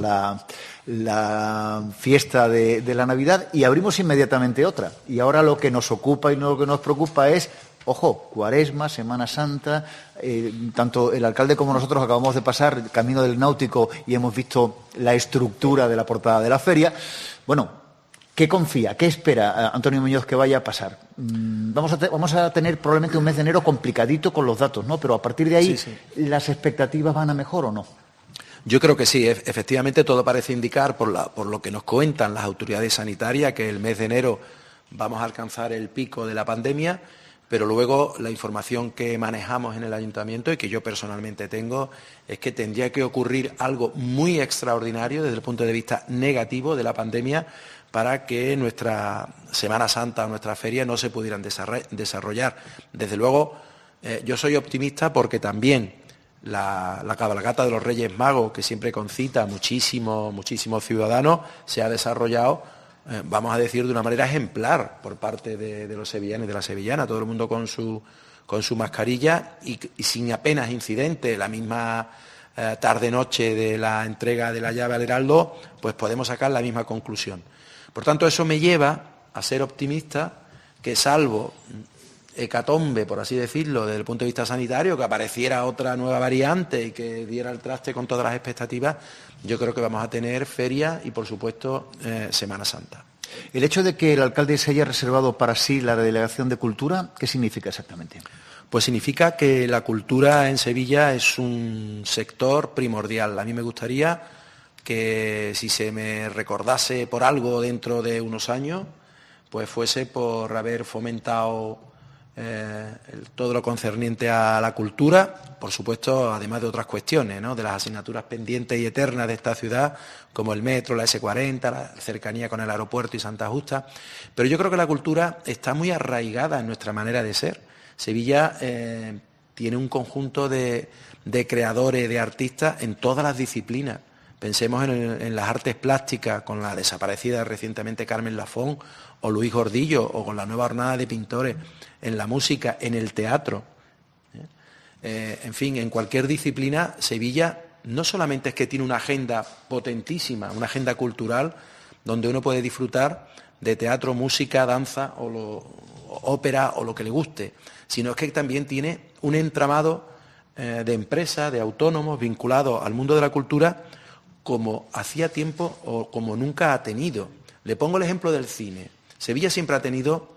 la fiesta de la Navidad y abrimos inmediatamente otra. Y ahora lo que nos ocupa y lo que nos preocupa es, ojo, Cuaresma, Semana Santa. Tanto el alcalde como nosotros acabamos de pasar camino del Náutico y hemos visto la estructura de la portada de la feria. Bueno, ¿qué confía? ¿Qué espera Antonio Muñoz que vaya a pasar? Vamos a tener probablemente un mes de enero complicadito con los datos, ¿no? Pero a partir de ahí, sí. ¿Las expectativas van a mejor o no? Yo creo que sí. Efectivamente, todo parece indicar, por lo que nos cuentan las autoridades sanitarias, que el mes de enero vamos a alcanzar el pico de la pandemia. Pero luego la información que manejamos en el ayuntamiento y que yo personalmente tengo es que tendría que ocurrir algo muy extraordinario desde el punto de vista negativo de la pandemia para que nuestra Semana Santa o nuestra feria no se pudieran desarrollar. Desde luego, yo soy optimista porque también la cabalgata de los Reyes Magos, que siempre concita muchísimos ciudadanos, se ha desarrollado, vamos a decir, de una manera ejemplar por parte de los sevillanos y de las sevillanas, todo el mundo con su mascarilla y sin apenas incidente. La misma tarde-noche de la entrega de la llave al Heraldo, pues podemos sacar la misma conclusión. Por tanto, eso me lleva a ser optimista, que salvo hecatombe, por así decirlo, desde el punto de vista sanitario, que apareciera otra nueva variante y que diera el traste con todas las expectativas, yo creo que vamos a tener feria y, por supuesto, Semana Santa. El hecho de que el alcalde se haya reservado para sí la delegación de Cultura, ¿qué significa exactamente? Pues significa que la cultura en Sevilla es un sector primordial. A mí me gustaría que, si se me recordase por algo dentro de unos años, pues fuese por haber fomentado todo lo concerniente a la cultura, por supuesto, además de otras cuestiones, ¿no? De las asignaturas pendientes y eternas de esta ciudad, como el metro, la S40, la cercanía con el aeropuerto y Santa Justa. Pero yo creo que la cultura está muy arraigada en nuestra manera de ser. Sevilla tiene un conjunto de creadores, de artistas en todas las disciplinas. Pensemos en las artes plásticas, con la desaparecida recientemente Carmen Lafón o Luis Gordillo, o con la nueva jornada de pintores, en la música, en el teatro. En fin, en cualquier disciplina, Sevilla no solamente es que tiene una agenda potentísima, una agenda cultural, donde uno puede disfrutar de teatro, música, danza, ópera o lo que le guste, sino es que también tiene un entramado de empresas, de autónomos vinculados al mundo de la cultura, como hacía tiempo o como nunca ha tenido. Le pongo el ejemplo del cine. Sevilla siempre ha tenido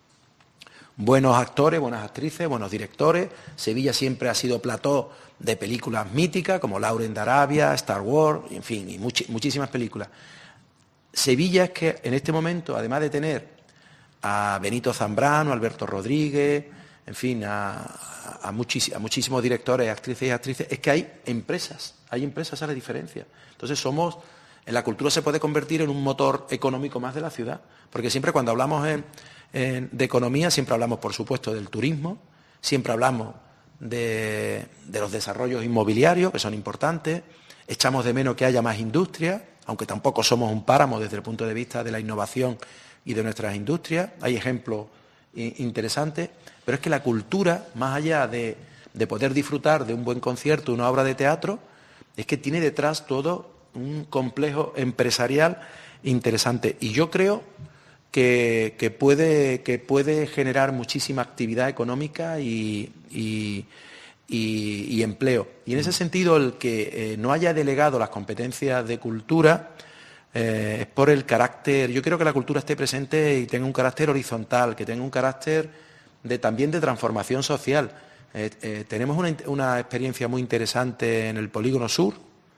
buenos actores, buenas actrices, buenos directores. Sevilla siempre ha sido plató de películas míticas como Lauren de Arabia, Star Wars, en fin, y muchísimas películas. Sevilla es que en este momento, además de tener a Benito Zambrano, a Alberto Rodríguez, en fin, a muchísimos directores, actrices y actrices, es que hay empresas, esa es la diferencia. Entonces en la cultura se puede convertir en un motor económico más de la ciudad, porque siempre cuando hablamos de economía, siempre hablamos, por supuesto, del turismo, siempre hablamos de los desarrollos inmobiliarios, que son importantes, echamos de menos que haya más industria, aunque tampoco somos un páramo desde el punto de vista de la innovación y de nuestras industrias. Hay ejemplos interesantes, pero es que la cultura, más allá de poder disfrutar de un buen concierto, una obra de teatro, es que tiene detrás todo un complejo empresarial interesante. Y yo creo que puede generar muchísima actividad económica y empleo. Y en ese sentido, el que no haya delegado las competencias de cultura es por el carácter. Yo quiero que la cultura esté presente y tenga un carácter horizontal, que tenga un carácter también de transformación social. Tenemos una experiencia muy interesante en el Polígono Sur,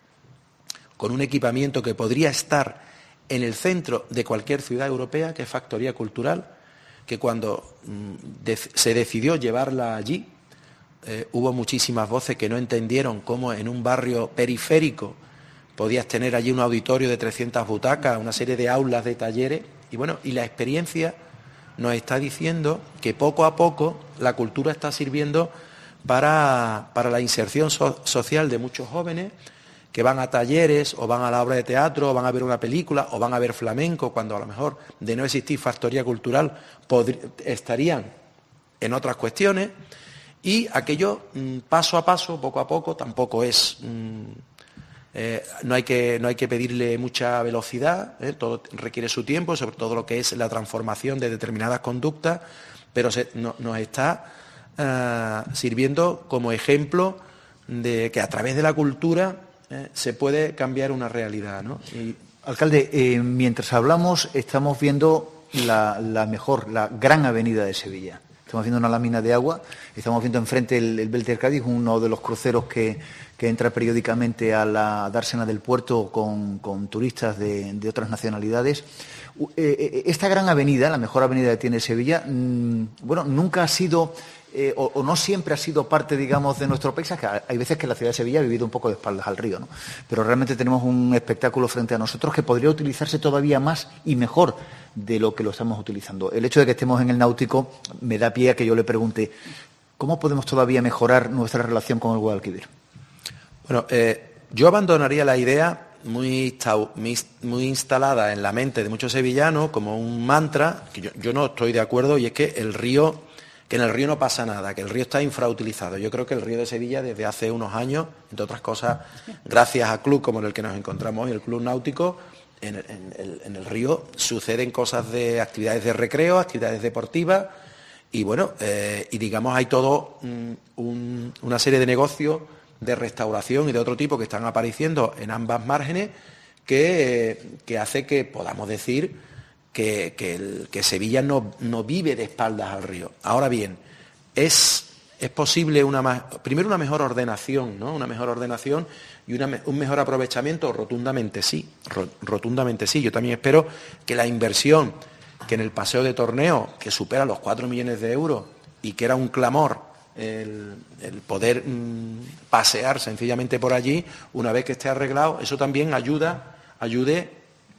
con un equipamiento que podría estar en el centro de cualquier ciudad europea, que es Factoría Cultural, que cuando se decidió llevarla allí, hubo muchísimas voces que no entendieron cómo en un barrio periférico podías tener allí un auditorio de 300 butacas, una serie de aulas de talleres, y bueno, y la experiencia nos está diciendo que poco a poco la cultura está sirviendo para la inserción social de muchos jóvenes que van a talleres o van a la obra de teatro o van a ver una película o van a ver flamenco, cuando a lo mejor de no existir factoría cultural estarían en otras cuestiones, y aquello paso a paso, poco a poco, tampoco es... no hay que pedirle mucha velocidad, todo requiere su tiempo, sobre todo lo que es la transformación de determinadas conductas, pero nos está sirviendo como ejemplo de que a través de la cultura se puede cambiar una realidad, ¿no? Alcalde, mientras hablamos estamos viendo la gran avenida de Sevilla. Estamos viendo una lámina de agua, estamos viendo enfrente el Belter Cádiz, uno de los cruceros que entra periódicamente a la dársena del puerto con turistas de otras nacionalidades. Esta gran avenida, la mejor avenida que tiene Sevilla, nunca ha sido... o no siempre ha sido parte, digamos, de nuestro paisaje. Hay veces que la ciudad de Sevilla ha vivido un poco de espaldas al río, ¿no? Pero realmente tenemos un espectáculo frente a nosotros que podría utilizarse todavía más y mejor de lo que lo estamos utilizando. El hecho de que estemos en el Náutico me da pie a que yo le pregunte, ¿cómo podemos todavía mejorar nuestra relación con el Guadalquivir? Bueno, yo abandonaría la idea muy instalada en la mente de muchos sevillanos como un mantra, que yo no estoy de acuerdo, y es que en el río no pasa nada, que el río está infrautilizado. Yo creo que el río de Sevilla desde hace unos años, entre otras cosas, gracias a club como en el que nos encontramos hoy, el Club Náutico, en el río suceden cosas de actividades de recreo, actividades deportivas, y bueno, y digamos hay todo una serie de negocios de restauración y de otro tipo que están apareciendo en ambas márgenes que hace que podamos decir que Sevilla no vive de espaldas al río. Ahora bien, es posible primero una mejor ordenación, ¿no? Una mejor ordenación y un mejor aprovechamiento, rotundamente sí, rotundamente sí. Yo también espero que la inversión que en el paseo de Torneo, que supera los 4 millones de euros y que era un clamor el poder pasear sencillamente por allí, una vez que esté arreglado, eso también ayude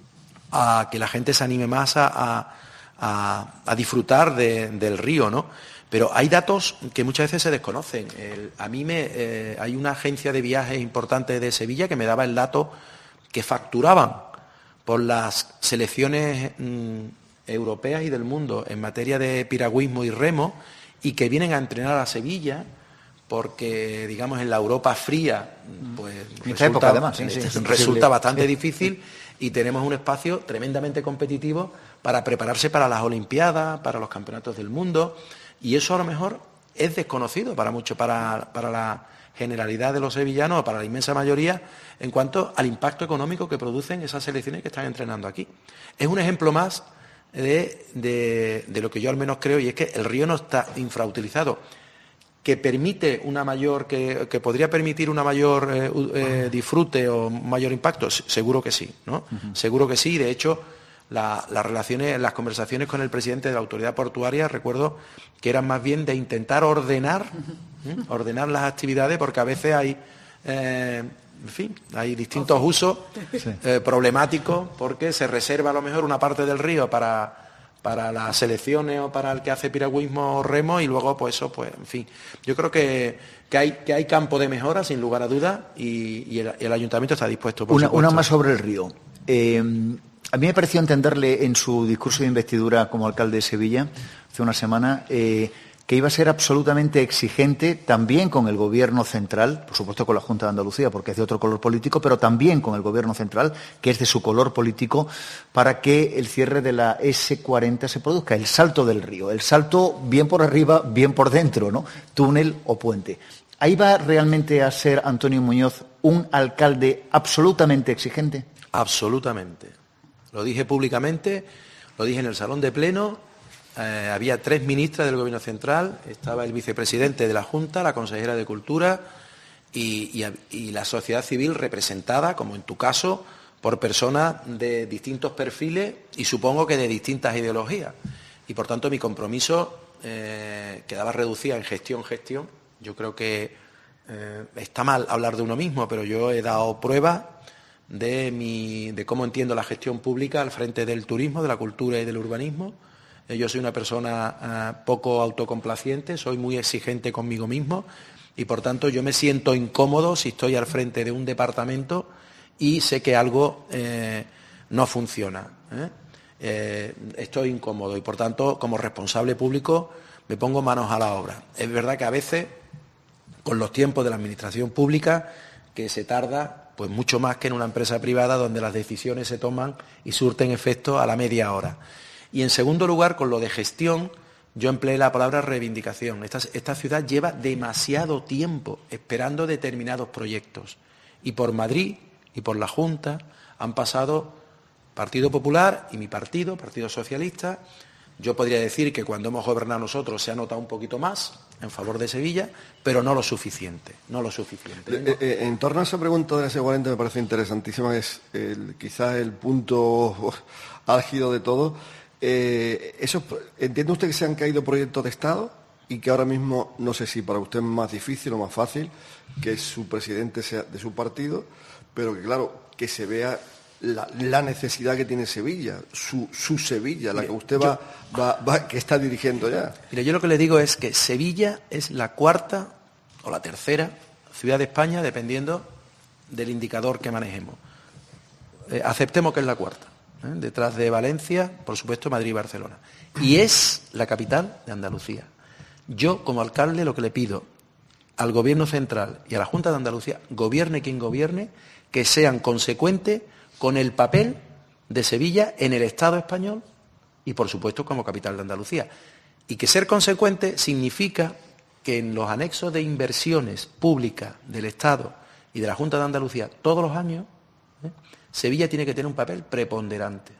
a que la gente se anime más a disfrutar del río, ¿no? Pero hay datos que muchas veces se desconocen. Hay una agencia de viajes importante de Sevilla que me daba el dato que facturaban por las selecciones europeas y del mundo en materia de piragüismo y remo, y que vienen a entrenar a Sevilla porque, digamos, en la Europa fría pues resulta bastante difícil, y tenemos un espacio tremendamente competitivo para prepararse para las Olimpiadas, para los campeonatos del mundo, y eso a lo mejor es desconocido para la generalidad de los sevillanos o para la inmensa mayoría en cuanto al impacto económico que producen esas selecciones que están entrenando aquí. Es un ejemplo más de lo que yo al menos creo, y es que el río no está infrautilizado, que permite que podría permitir una mayor disfrute o mayor impacto, seguro que sí, ¿no? Seguro que sí. De hecho, las conversaciones con el presidente de la autoridad portuaria, recuerdo que eran más bien de intentar ordenar las actividades, porque a veces hay distintos usos problemáticos, porque se reserva a lo mejor una parte del río para las selecciones o para el que hace piragüismo o remo, y luego yo creo que hay campo de mejora sin lugar a dudas, y el ayuntamiento está dispuesto, por supuesto. Una más sobre el río. A mí me pareció entenderle en su discurso de investidura como alcalde de Sevilla hace una semana que iba a ser absolutamente exigente también con el Gobierno central, por supuesto con la Junta de Andalucía porque es de otro color político, pero también con el Gobierno central, que es de su color político, para que el cierre de la S40 se produzca, el salto del río, el salto bien por arriba, bien por dentro, ¿no? Túnel o puente. ¿Ahí va realmente a ser Antonio Muñoz un alcalde absolutamente exigente? Absolutamente. Lo dije públicamente, lo dije en el salón de pleno. Había 3 ministras del Gobierno central, estaba el vicepresidente de la Junta, la consejera de Cultura y la sociedad civil representada, como en tu caso, por personas de distintos perfiles y supongo que de distintas ideologías. Y por tanto mi compromiso quedaba reducido en gestión. Yo creo que está mal hablar de uno mismo, pero yo he dado prueba de cómo entiendo la gestión pública al frente del turismo, de la cultura y del urbanismo. Yo soy una persona poco autocomplaciente, soy muy exigente conmigo mismo y por tanto yo me siento incómodo si estoy al frente de un departamento y sé que algo no funciona. Estoy incómodo y por tanto como responsable público me pongo manos a la obra. Es verdad que a veces con los tiempos de la administración pública que se tarda pues mucho más que en una empresa privada donde las decisiones se toman y surten efecto a la media hora. Y en segundo lugar, con lo de gestión, yo empleé la palabra reivindicación. Esta ciudad lleva demasiado tiempo esperando determinados proyectos. Y por Madrid y por la Junta han pasado Partido Popular y mi partido, Partido Socialista. Yo podría decir que cuando hemos gobernado nosotros se ha notado un poquito más en favor de Sevilla, pero no lo suficiente, no lo suficiente. En torno a esa pregunta de la S40 me parece interesantísima, es quizás el punto álgido de todo. ¿Entiende usted que se han caído proyectos de Estado y que ahora mismo, no sé si para usted es más difícil o más fácil que su presidente sea de su partido, pero que claro, que se vea la necesidad que tiene Sevilla, su Sevilla, la que usted que está dirigiendo ya? Mire, yo lo que le digo es que Sevilla es la cuarta o la tercera ciudad de España, dependiendo del indicador que manejemos. Aceptemos que es la cuarta, detrás de Valencia, por supuesto, Madrid y Barcelona. Y es la capital de Andalucía. Yo, como alcalde, lo que le pido al Gobierno central y a la Junta de Andalucía, gobierne quien gobierne, que sean consecuentes con el papel de Sevilla en el Estado español y, por supuesto, como capital de Andalucía. Y que ser consecuente significa que en los anexos de inversiones públicas del Estado y de la Junta de Andalucía todos los años, Sevilla tiene que tener un papel preponderante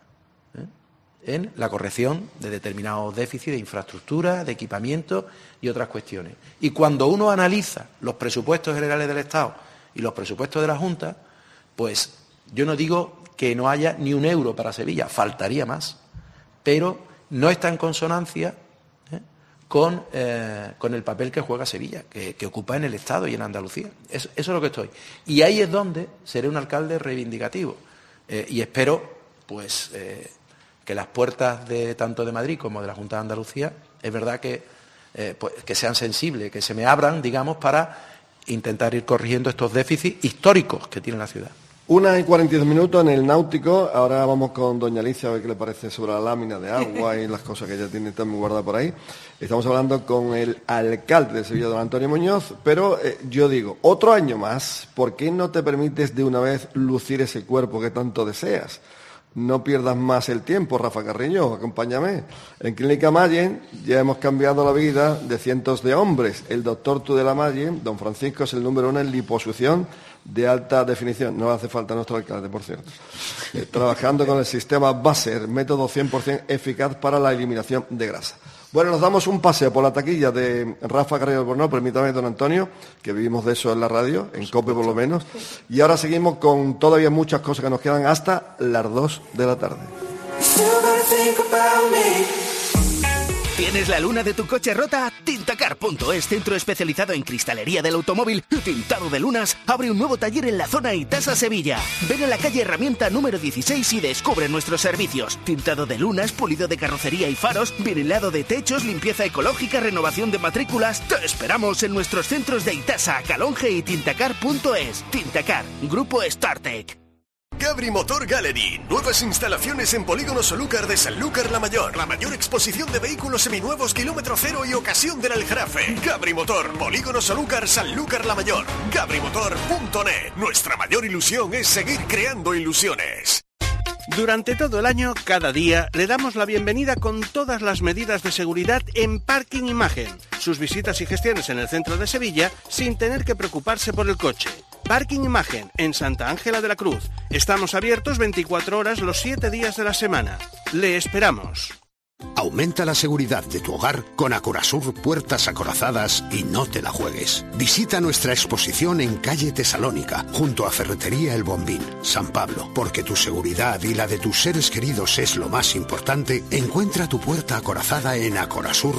en la corrección de determinados déficits de infraestructura, de equipamiento y otras cuestiones. Y cuando uno analiza los presupuestos generales del Estado y los presupuestos de la Junta, pues yo no digo que no haya ni un euro para Sevilla, faltaría más, pero no está en consonancia con el papel que juega Sevilla, que ocupa en el Estado y en Andalucía. Eso es lo que estoy. Y ahí es donde seré un alcalde reivindicativo. Y espero pues que las puertas tanto de Madrid como de la Junta de Andalucía, es verdad que sean sensibles, que se me abran, digamos, para intentar ir corrigiendo estos déficits históricos que tiene la ciudad. 1:42 en el Náutico. Ahora vamos con doña Alicia a ver qué le parece sobre la lámina de agua y las cosas que ella tiene también guardadas por ahí. Estamos hablando con el alcalde de Sevilla, don Antonio Muñoz, pero yo digo, otro año más, ¿por qué no te permites de una vez lucir ese cuerpo que tanto deseas? No pierdas más el tiempo, Rafa Carreño, acompáñame. En Clínica Mayen ya hemos cambiado la vida de cientos de hombres. El doctor Tudela Mayen, don Francisco, es el número 1 en liposucción de alta definición. No hace falta nuestro alcalde, por cierto. Trabajando con el sistema Baser, método 100% eficaz para la eliminación de grasa. Bueno, nos damos un paseo por la taquilla de Rafa Carreño Albornoz, permítame, don Antonio, que vivimos de eso en la radio, en COPE por lo menos. Y ahora seguimos con todavía muchas cosas que nos quedan hasta las 2 de la tarde. ¿Tienes la luna de tu coche rota? Tintacar.es, centro especializado en cristalería del automóvil y tintado de lunas, abre un nuevo taller en la zona Itasa, Sevilla. Ven a la calle Herramienta número 16 y descubre nuestros servicios. Tintado de lunas, pulido de carrocería y faros, vinilado de techos, limpieza ecológica, renovación de matrículas. Te esperamos en nuestros centros de Itasa, Calonge y Tintacar.es. Tintacar, Grupo StarTech. Gabri Motor Gallery. Nuevas instalaciones en Polígono Solúcar de Sanlúcar la Mayor. La mayor exposición de vehículos seminuevos, kilómetro cero y ocasión del Aljarafe. Gabri Motor, Polígono Solúcar, Sanlúcar la Mayor. GabriMotor.net. Nuestra mayor ilusión es seguir creando ilusiones. Durante todo el año, cada día, le damos la bienvenida con todas las medidas de seguridad en Parking Imagen. Sus visitas y gestiones en el centro de Sevilla sin tener que preocuparse por el coche. Parking Imagen, en Santa Ángela de la Cruz. Estamos abiertos 24 horas los 7 días de la semana. Le esperamos. Aumenta la seguridad de tu hogar con Acorazur Puertas Acorazadas y no te la juegues. Visita nuestra exposición en calle Tesalónica, junto a Ferretería El Bombín, San Pablo. Porque tu seguridad y la de tus seres queridos es lo más importante, encuentra tu puerta acorazada en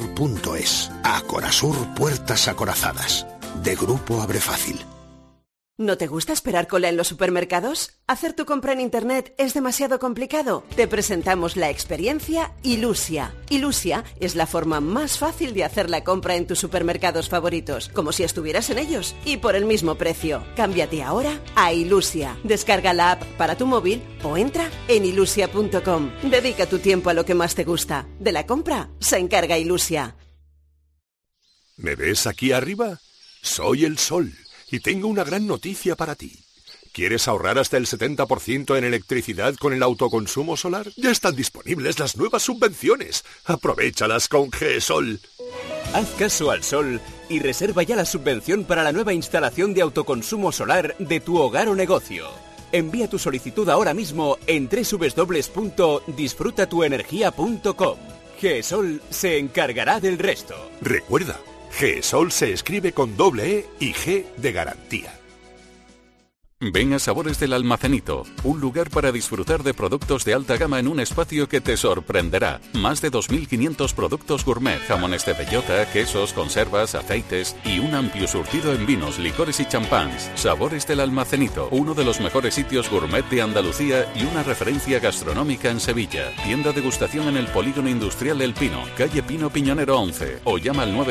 acorazur.es. Acorazur Puertas Acorazadas, de Grupo Abre Fácil. ¿No te gusta esperar cola en los supermercados? ¿Hacer tu compra en Internet es demasiado complicado? Te presentamos la experiencia Ilusia. Ilusia es la forma más fácil de hacer la compra en tus supermercados favoritos, como si estuvieras en ellos, y por el mismo precio. Cámbiate ahora a Ilusia. Descarga la app para tu móvil o entra en ilusia.com. Dedica tu tiempo a lo que más te gusta. De la compra se encarga Ilusia. ¿Me ves aquí arriba? Soy el sol. Y tengo una gran noticia para ti. ¿Quieres ahorrar hasta el 70% en electricidad con el autoconsumo solar? Ya están disponibles las nuevas subvenciones. Aprovéchalas con GESOL. Haz caso al sol y reserva ya la subvención para la nueva instalación de autoconsumo solar de tu hogar o negocio. Envía tu solicitud ahora mismo en www.disfrutatuenergia.com. GESOL se encargará del resto. Recuerda, GESOL se escribe con doble E y G de garantía. Ven a Sabores del Almacenito, un lugar para disfrutar de productos de alta gama en un espacio que te sorprenderá. Más de 2.500 productos gourmet, jamones de bellota, quesos, conservas, aceites y un amplio surtido en vinos, licores y champáns. Sabores del Almacenito, uno de los mejores sitios gourmet de Andalucía y una referencia gastronómica en Sevilla. Tienda degustación en el Polígono Industrial El Pino, calle Pino Piñonero 11, o llama al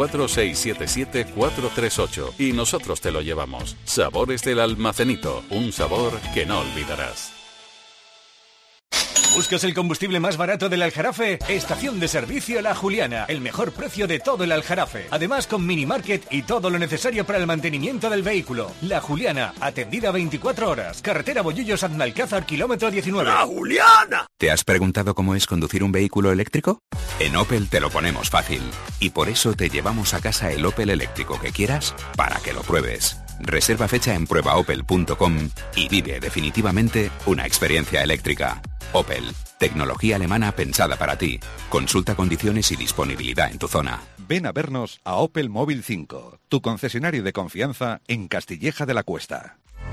954-677-438 y nosotros te lo llevamos. Sabores del Almacenito. Un sabor que no olvidarás. ¿Buscas el combustible más barato del Aljarafe? Estación de servicio La Juliana, el mejor precio de todo el Aljarafe. Además con mini market y todo lo necesario para el mantenimiento del vehículo. La Juliana, atendida 24 horas. Carretera Bollullos-Aznalcázar, kilómetro 19. ¡La Juliana! ¿Te has preguntado cómo es conducir un vehículo eléctrico? En Opel te lo ponemos fácil. Y por eso te llevamos a casa el Opel eléctrico que quieras para que lo pruebes. Reserva fecha en pruebaopel.com y vive definitivamente una experiencia eléctrica. Opel, tecnología alemana pensada para ti. Consulta condiciones y disponibilidad en tu zona. Ven a vernos a Opel Móvil 5, tu concesionario de confianza en Castilleja de la Cuesta.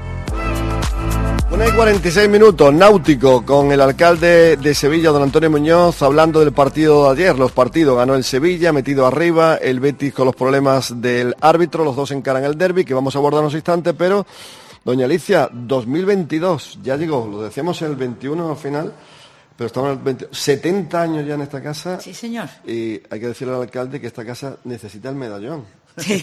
1:46, Náutico, con el alcalde de Sevilla, don Antonio Muñoz, hablando del partido de ayer. Los partidos ganó el Sevilla, metido arriba, el Betis con los problemas del árbitro, los dos encaran el derbi, que vamos a abordar en unos instantes, pero, doña Alicia, 2022, ya llegó, lo decíamos en el 21 al final, pero estamos en el 20, 70 años ya en esta casa. Sí, señor. Y hay que decirle al alcalde que esta casa necesita el medallón. Sí,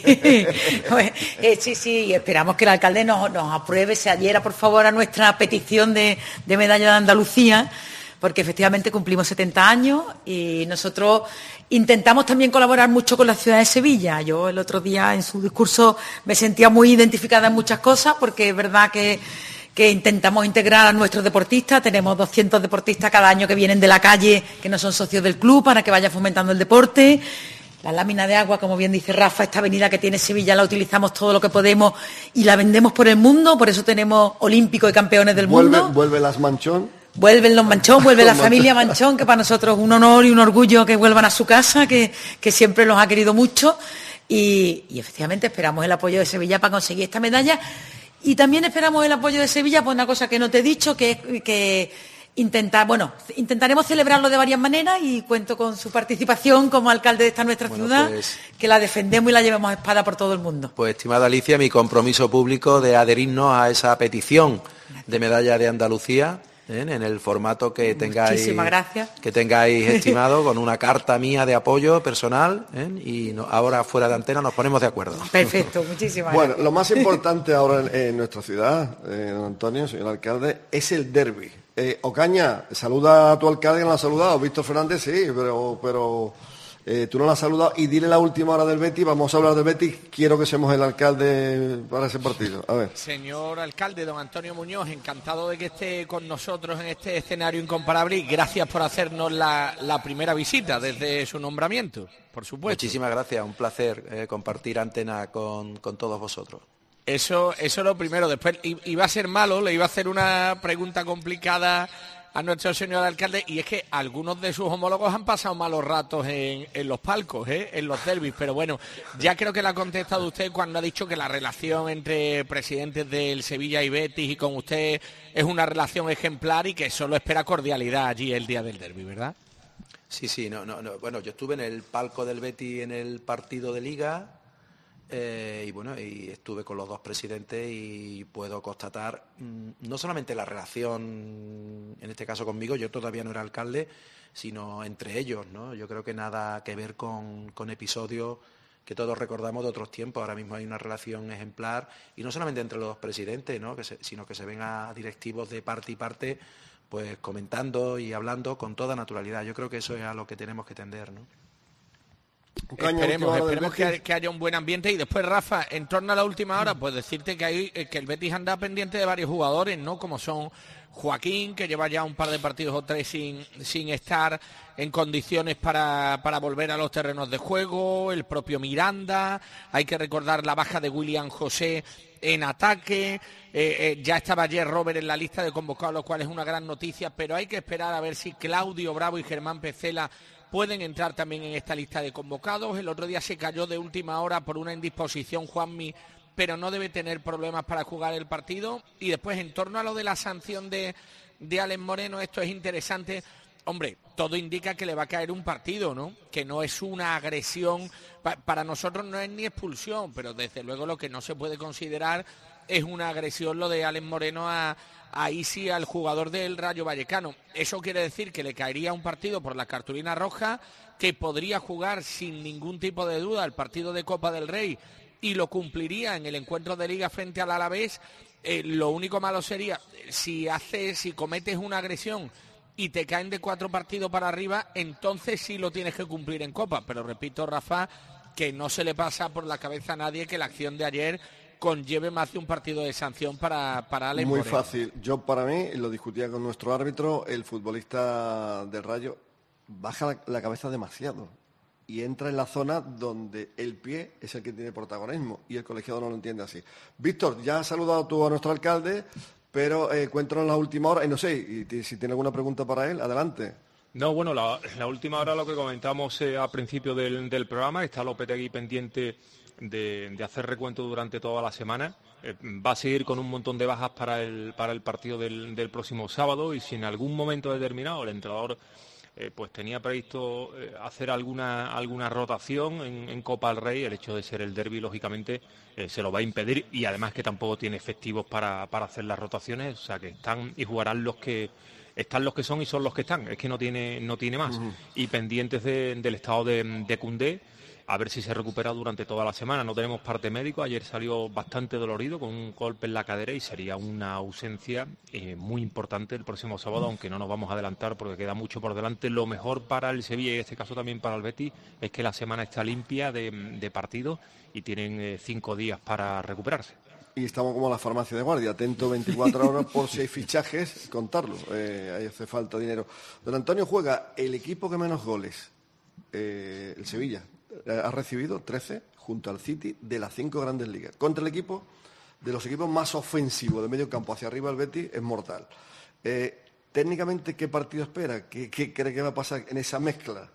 sí, esperamos que el alcalde nos apruebe, se adhiera por favor a nuestra petición de medalla de Andalucía, porque efectivamente cumplimos 70 años y nosotros intentamos también colaborar mucho con la ciudad de Sevilla. Yo el otro día en su discurso me sentía muy identificada en muchas cosas, porque es verdad que intentamos integrar a nuestros deportistas. Tenemos 200 deportistas cada año que vienen de la calle, que no son socios del club, para que vaya fomentando el deporte. La lámina de agua, como bien dice Rafa, esta avenida que tiene Sevilla la utilizamos todo lo que podemos y la vendemos por el mundo, por eso tenemos olímpicos y campeones del mundo. Vuelve las Manchón. Vuelven los Manchón, vuelve la familia Manchón, que para nosotros es un honor y un orgullo que vuelvan a su casa, que siempre los ha querido mucho. Y efectivamente esperamos el apoyo de Sevilla para conseguir esta medalla. Y también esperamos el apoyo de Sevilla por una cosa que no te he dicho, que intentaremos celebrarlo de varias maneras, y cuento con su participación como alcalde de esta nuestra ciudad, que la defendemos y la llevemos a espada por todo el mundo. Pues, estimada Alicia, mi compromiso público de adherirnos a esa petición de medalla de Andalucía, en el formato que tengáis. Muchísimas gracias. Que tengáis estimado, con una carta mía de apoyo personal, y ahora fuera de antena nos ponemos de acuerdo. Perfecto, muchísimas gracias. Bueno, lo más importante ahora en nuestra ciudad, don Antonio, señor alcalde, es el derbi. Ocaña, saluda a tu alcalde, que no lo ha saludado. Víctor Fernández sí, pero tú no lo has saludado. Y dile la última hora del Betis, vamos a hablar del Betis. Quiero que seamos el alcalde para ese partido. A ver. Señor alcalde, don Antonio Muñoz, encantado de que esté con nosotros en este escenario incomparable, y gracias por hacernos la primera visita desde su nombramiento, por supuesto. Muchísimas gracias, un placer compartir antena con todos vosotros. Eso es lo primero. Después iba a ser malo, le iba a hacer una pregunta complicada a nuestro señor alcalde, y es que algunos de sus homólogos han pasado malos ratos en los palcos, en los derbis, pero bueno, ya creo que le ha contestado usted cuando ha dicho que la relación entre presidentes del Sevilla y Betis y con usted es una relación ejemplar, y que solo espera cordialidad allí el día del derbi, ¿verdad? Sí, no. Bueno, yo estuve en el palco del Betis en el partido de Liga. y bueno, y estuve con los dos presidentes y puedo constatar no solamente la relación, en este caso conmigo, yo todavía no era alcalde, sino entre ellos, ¿no? Yo creo que nada que ver con episodios que todos recordamos de otros tiempos. Ahora mismo hay una relación ejemplar, y no solamente entre los dos presidentes, ¿no? Sino que se ven a directivos de parte y parte, pues comentando y hablando con toda naturalidad. Yo creo que eso es a lo que tenemos que tender, ¿no? Esperemos que haya un buen ambiente. Y después, Rafa, en torno a la última hora, pues decirte que el Betis anda pendiente de varios jugadores, ¿no? Como son Joaquín, que lleva ya un par de partidos o 3 sin estar en condiciones para volver a los terrenos de juego, el propio Miranda, hay que recordar la baja de William José en ataque, ya estaba ayer Robert en la lista de convocados, lo cual es una gran noticia, pero hay que esperar a ver si Claudio Bravo y Germán Pecela pueden entrar también en esta lista de convocados. El otro día se cayó de última hora por una indisposición Juanmi, pero no debe tener problemas para jugar el partido. Y después, en torno a lo de la sanción de Alex Moreno, esto es interesante. Hombre, todo indica que le va a caer un partido, ¿no? Que no es una agresión, para nosotros no es ni expulsión, pero desde luego lo que no se puede considerar es una agresión lo de Alex Moreno a Isi, al jugador del Rayo Vallecano. Eso quiere decir que le caería un partido por la cartulina roja, que podría jugar sin ningún tipo de duda el partido de Copa del Rey y lo cumpliría en el encuentro de Liga frente al Alavés. Lo único malo sería si cometes una agresión y te caen de 4 partidos para arriba, entonces sí lo tienes que cumplir en Copa. Pero repito, Rafa, que no se le pasa por la cabeza a nadie que la acción de ayer conlleve más de un partido de sanción para Alex Muy Moreno. fácil. Yo, para mí, lo discutía con nuestro árbitro, el futbolista del Rayo baja la cabeza demasiado y entra en la zona donde el pie es el que tiene protagonismo, y el colegiado no lo entiende así. Víctor, ya has saludado tú a nuestro alcalde, pero cuéntanos la última hora, y no sé, y si tiene alguna pregunta para él, adelante. No, bueno, la última hora, lo que comentamos al principio del programa, está Lopetegui pendiente de hacer recuento durante toda la semana. Va a seguir con un montón de bajas para el partido del próximo sábado, y si en algún momento determinado el entrenador pues tenía previsto hacer alguna rotación en Copa del Rey, el hecho de ser el derbi, lógicamente, se lo va a impedir, y además que tampoco tiene efectivos para hacer las rotaciones, o sea que están y jugarán los que están, los que son, y son los que están, es que no tiene más. Y pendientes del estado de Koundé, a ver si se recupera durante toda la semana. No tenemos parte médico, ayer salió bastante dolorido con un golpe en la cadera, y sería una ausencia muy importante el próximo sábado, aunque no nos vamos a adelantar porque queda mucho por delante. Lo mejor para el Sevilla, y en este caso también para el Betis, es que la semana está limpia de partidos y tienen 5 días para recuperarse. Y estamos como la farmacia de guardia, atento 24 horas por 6 fichajes, contarlo, ahí hace falta dinero. Don Antonio, juega el equipo que menos goles, el Sevilla. Ha recibido 13 junto al City de las 5 grandes ligas. Contra el equipo de los equipos más ofensivos de medio campo hacia arriba, el Betis es mortal. Técnicamente, ¿qué partido espera? ¿Qué cree que va a pasar en esa mezcla?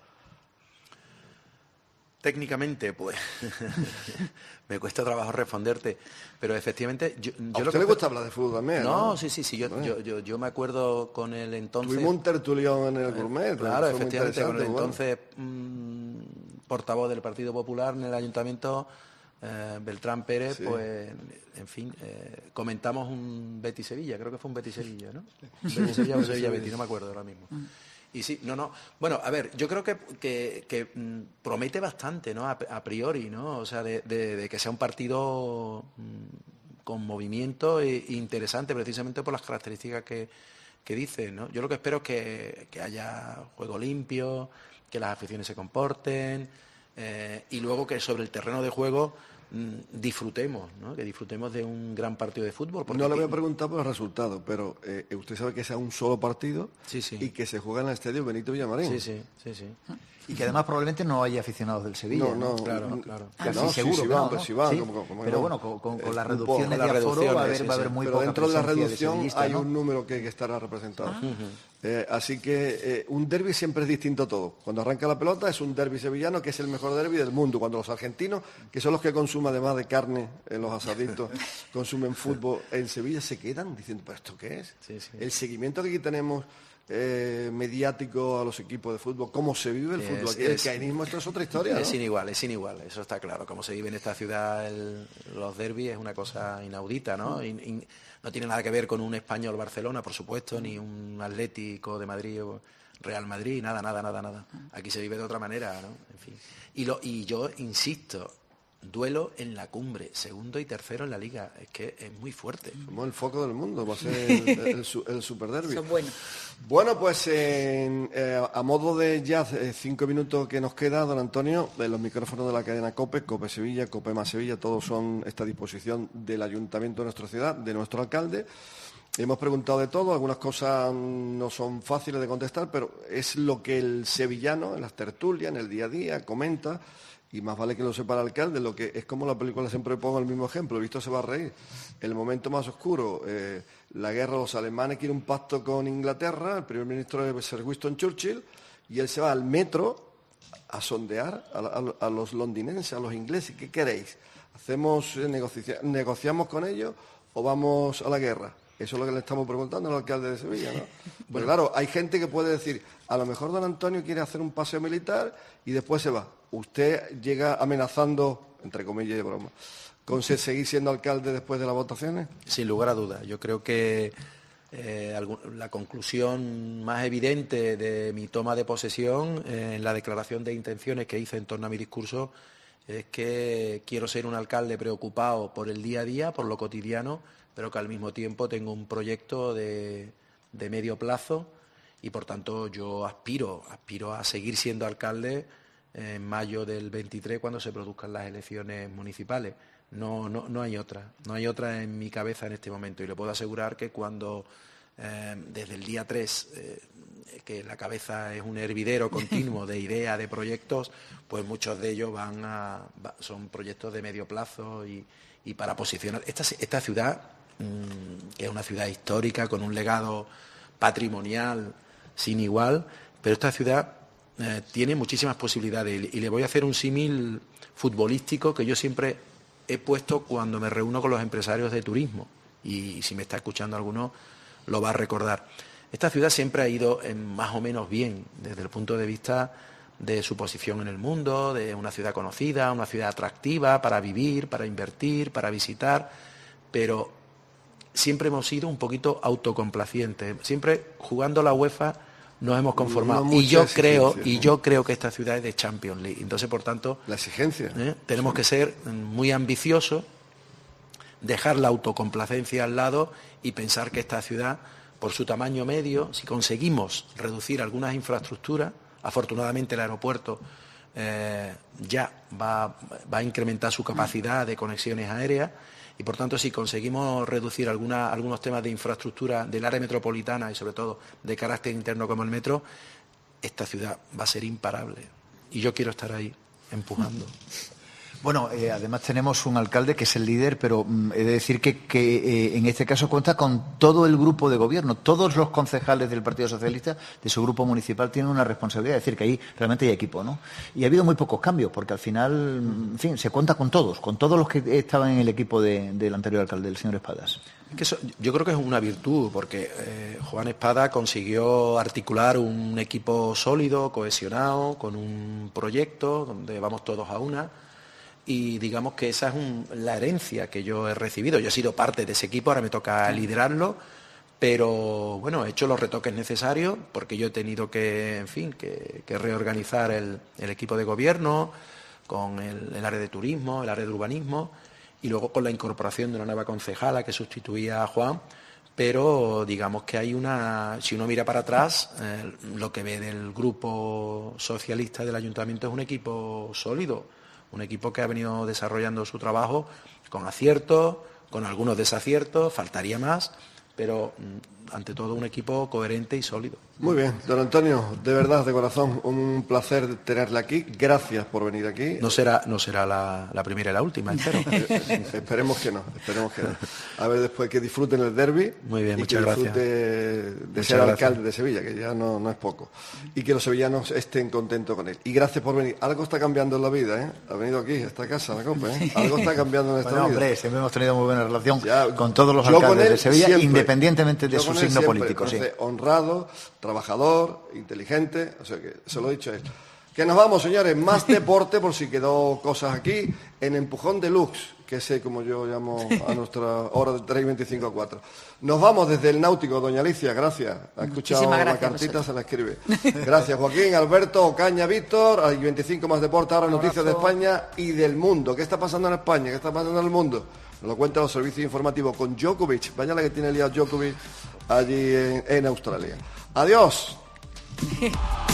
Técnicamente, pues me cuesta trabajo responderte, pero efectivamente ¿A usted le gusta hablar de fútbol también? No, sí, yo me acuerdo con el entonces... Tuvimos un tertulión en el Gourmet. Claro, efectivamente, con el entonces portavoz del Partido Popular en el Ayuntamiento, Beltrán Pérez, sí. Pues, en fin, comentamos un Betis-Sevilla, creo que fue un Betis-Sevilla, ¿no? Betis-Sevilla o Sevilla-Betis, no me acuerdo ahora mismo. Y sí, bueno, a ver, yo creo que promete bastante, ¿no? A priori, ¿no? O sea, de que sea un partido con movimiento e interesante, precisamente por las características que dice, ¿no? Yo lo que espero es que haya juego limpio, que las aficiones se comporten, y luego que sobre el terreno de juego disfrutemos, ¿no? Que disfrutemos de un gran partido de fútbol. No le voy a preguntar por el resultado, pero usted sabe que sea un solo partido, sí. Y que se juega en el estadio Benito Villamarín. Sí. Y que además probablemente no haya aficionados del Sevilla. No, claro. Casi seguro. Sí van, sí, pero bueno, con las reducciones de aforo va a haber muy poca presencia. Pero dentro de la reducción hay un número que estará representado. Así que un derbi siempre es distinto a todo. Cuando arranca la pelota es un derbi sevillano, que es el mejor derbi del mundo. Cuando los argentinos, que son los que consumen además de carne, los asaditos, consumen fútbol en Sevilla, se quedan diciendo, ¿pero esto qué es? Sí. El seguimiento que aquí tenemos mediático a los equipos de fútbol, cómo se vive el fútbol aquí. El caenismo, esto es otra historia, ¿no? Es inigual, eso está claro. Cómo se vive en esta ciudad los derbis es una cosa inaudita, ¿no? No tiene nada que ver con un Español Barcelona, por supuesto, ni un Atlético de Madrid o Real Madrid, nada. Aquí se vive de otra manera, ¿no? En fin. Y yo insisto, duelo en la cumbre, segundo y tercero en la liga, es que es muy fuerte. Somos el foco del mundo, va a ser el superderbi. Son buenos. Bueno, pues a modo de ya 5 minutos que nos queda, don Antonio, los micrófonos de la cadena COPE, COPE Sevilla, COPE más Sevilla, todos son esta disposición del Ayuntamiento de nuestra ciudad, de nuestro alcalde. Hemos preguntado de todo, algunas cosas no son fáciles de contestar, pero es lo que el sevillano, en las tertulias, en el día a día, comenta, y más vale que lo sepa el alcalde, lo que es como la película, siempre pongo el mismo ejemplo, visto se va a reír. El momento más oscuro, la guerra, los alemanes quieren un pacto con Inglaterra, el primer ministro es Sir Winston Churchill, y él se va al metro a sondear a los londinenses, a los ingleses. ¿Qué queréis? ¿Negociamos con ellos o vamos a la guerra? Eso es lo que le estamos preguntando al alcalde de Sevilla, ¿no? Pues claro, hay gente que puede decir, a lo mejor don Antonio quiere hacer un paseo militar y después se va. Usted llega amenazando, entre comillas de broma, con seguir siendo alcalde después de las votaciones. Sin lugar a dudas. Yo creo que la conclusión más evidente de mi toma de posesión en la declaración de intenciones que hice en torno a mi discurso es que quiero ser un alcalde preocupado por el día a día, por lo cotidiano, pero que al mismo tiempo tengo un proyecto de medio plazo y por tanto yo aspiro a seguir siendo alcalde en mayo del 23 cuando se produzcan las elecciones municipales. No hay otra en mi cabeza en este momento y le puedo asegurar que cuando desde el día 3 que la cabeza es un hervidero continuo de ideas, de proyectos, pues muchos de ellos son proyectos de medio plazo y para posicionar esta ciudad, que es una ciudad histórica con un legado patrimonial sin igual, pero esta ciudad tiene muchísimas posibilidades y le voy a hacer un símil futbolístico que yo siempre he puesto cuando me reúno con los empresarios de turismo y si me está escuchando alguno lo va a recordar. Esta ciudad siempre ha ido más o menos bien desde el punto de vista de su posición en el mundo, de una ciudad conocida, una ciudad atractiva para vivir, para invertir, para visitar, pero siempre hemos sido un poquito autocomplacientes, siempre jugando la UEFA nos hemos conformado y yo creo que esta ciudad es de Champions League, entonces por tanto la exigencia tenemos que ser muy ambiciosos, dejar la autocomplacencia al lado y pensar que esta ciudad, por su tamaño medio, si conseguimos reducir algunas infraestructuras, afortunadamente el aeropuerto ya va a incrementar su capacidad de conexiones aéreas y por tanto si conseguimos reducir algunos temas de infraestructura del área metropolitana y sobre todo de carácter interno como el metro, esta ciudad va a ser imparable y yo quiero estar ahí empujando. Bueno, además tenemos un alcalde que es el líder, pero he de decir que en este caso cuenta con todo el grupo de gobierno. Todos los concejales del Partido Socialista, de su grupo municipal, tienen una responsabilidad. Es decir, que ahí realmente hay equipo, ¿no? Y ha habido muy pocos cambios, porque al final, en fin, se cuenta con todos los que estaban en el equipo del anterior alcalde, el señor Espadas. Yo creo que es una virtud, porque Juan Espada consiguió articular un equipo sólido, cohesionado, con un proyecto donde vamos todos a una. Y digamos que esa es la herencia que yo he recibido. Yo he sido parte de ese equipo, ahora me toca liderarlo, pero bueno, he hecho los retoques necesarios porque yo he tenido que reorganizar el equipo de gobierno con el área de turismo, el área de urbanismo y luego con la incorporación de una nueva concejala que sustituía a Juan. Pero digamos que hay si uno mira para atrás, lo que ve del grupo socialista del ayuntamiento es un equipo sólido. Un equipo que ha venido desarrollando su trabajo con aciertos, con algunos desaciertos, faltaría más, pero ante todo un equipo coherente y sólido. Muy bien, don Antonio, de verdad, de corazón, un placer tenerle aquí. Gracias por venir aquí. No será la primera y la última, espero. Esperemos que no. A ver después que disfruten el derbi. Muy bien, y muchas gracias. De ser alcalde de Sevilla, que ya no es poco. Y que los sevillanos estén contentos con él. Y gracias por venir. Algo está cambiando en la vida, ¿eh? Ha venido aquí, a esta casa, la COPE, ¿eh? Algo está cambiando en esta vida. Hombre, siempre hemos tenido muy buena relación con todos los alcaldes de Sevilla, independientemente de sus signo siempre, político, sí. Honrado, trabajador, inteligente, o sea que se lo he dicho a él. Que nos vamos, señores, más deporte, por si quedó cosas aquí, en Empujón Deluxe, que sé como yo llamo a nuestra hora de 3:25 a 4. Nos vamos desde el Náutico, doña Alicia, gracias. Ha escuchado la cartita, se la escribe. Gracias, Joaquín, Alberto, Ocaña, Víctor. Hay 25 más deporte, ahora noticias de España y del mundo. ¿Qué está pasando en España? ¿Qué está pasando en el mundo? Nos lo cuentan los servicios informativos con Djokovic. Vaya la que tiene liado Djokovic allí en Australia. Adiós.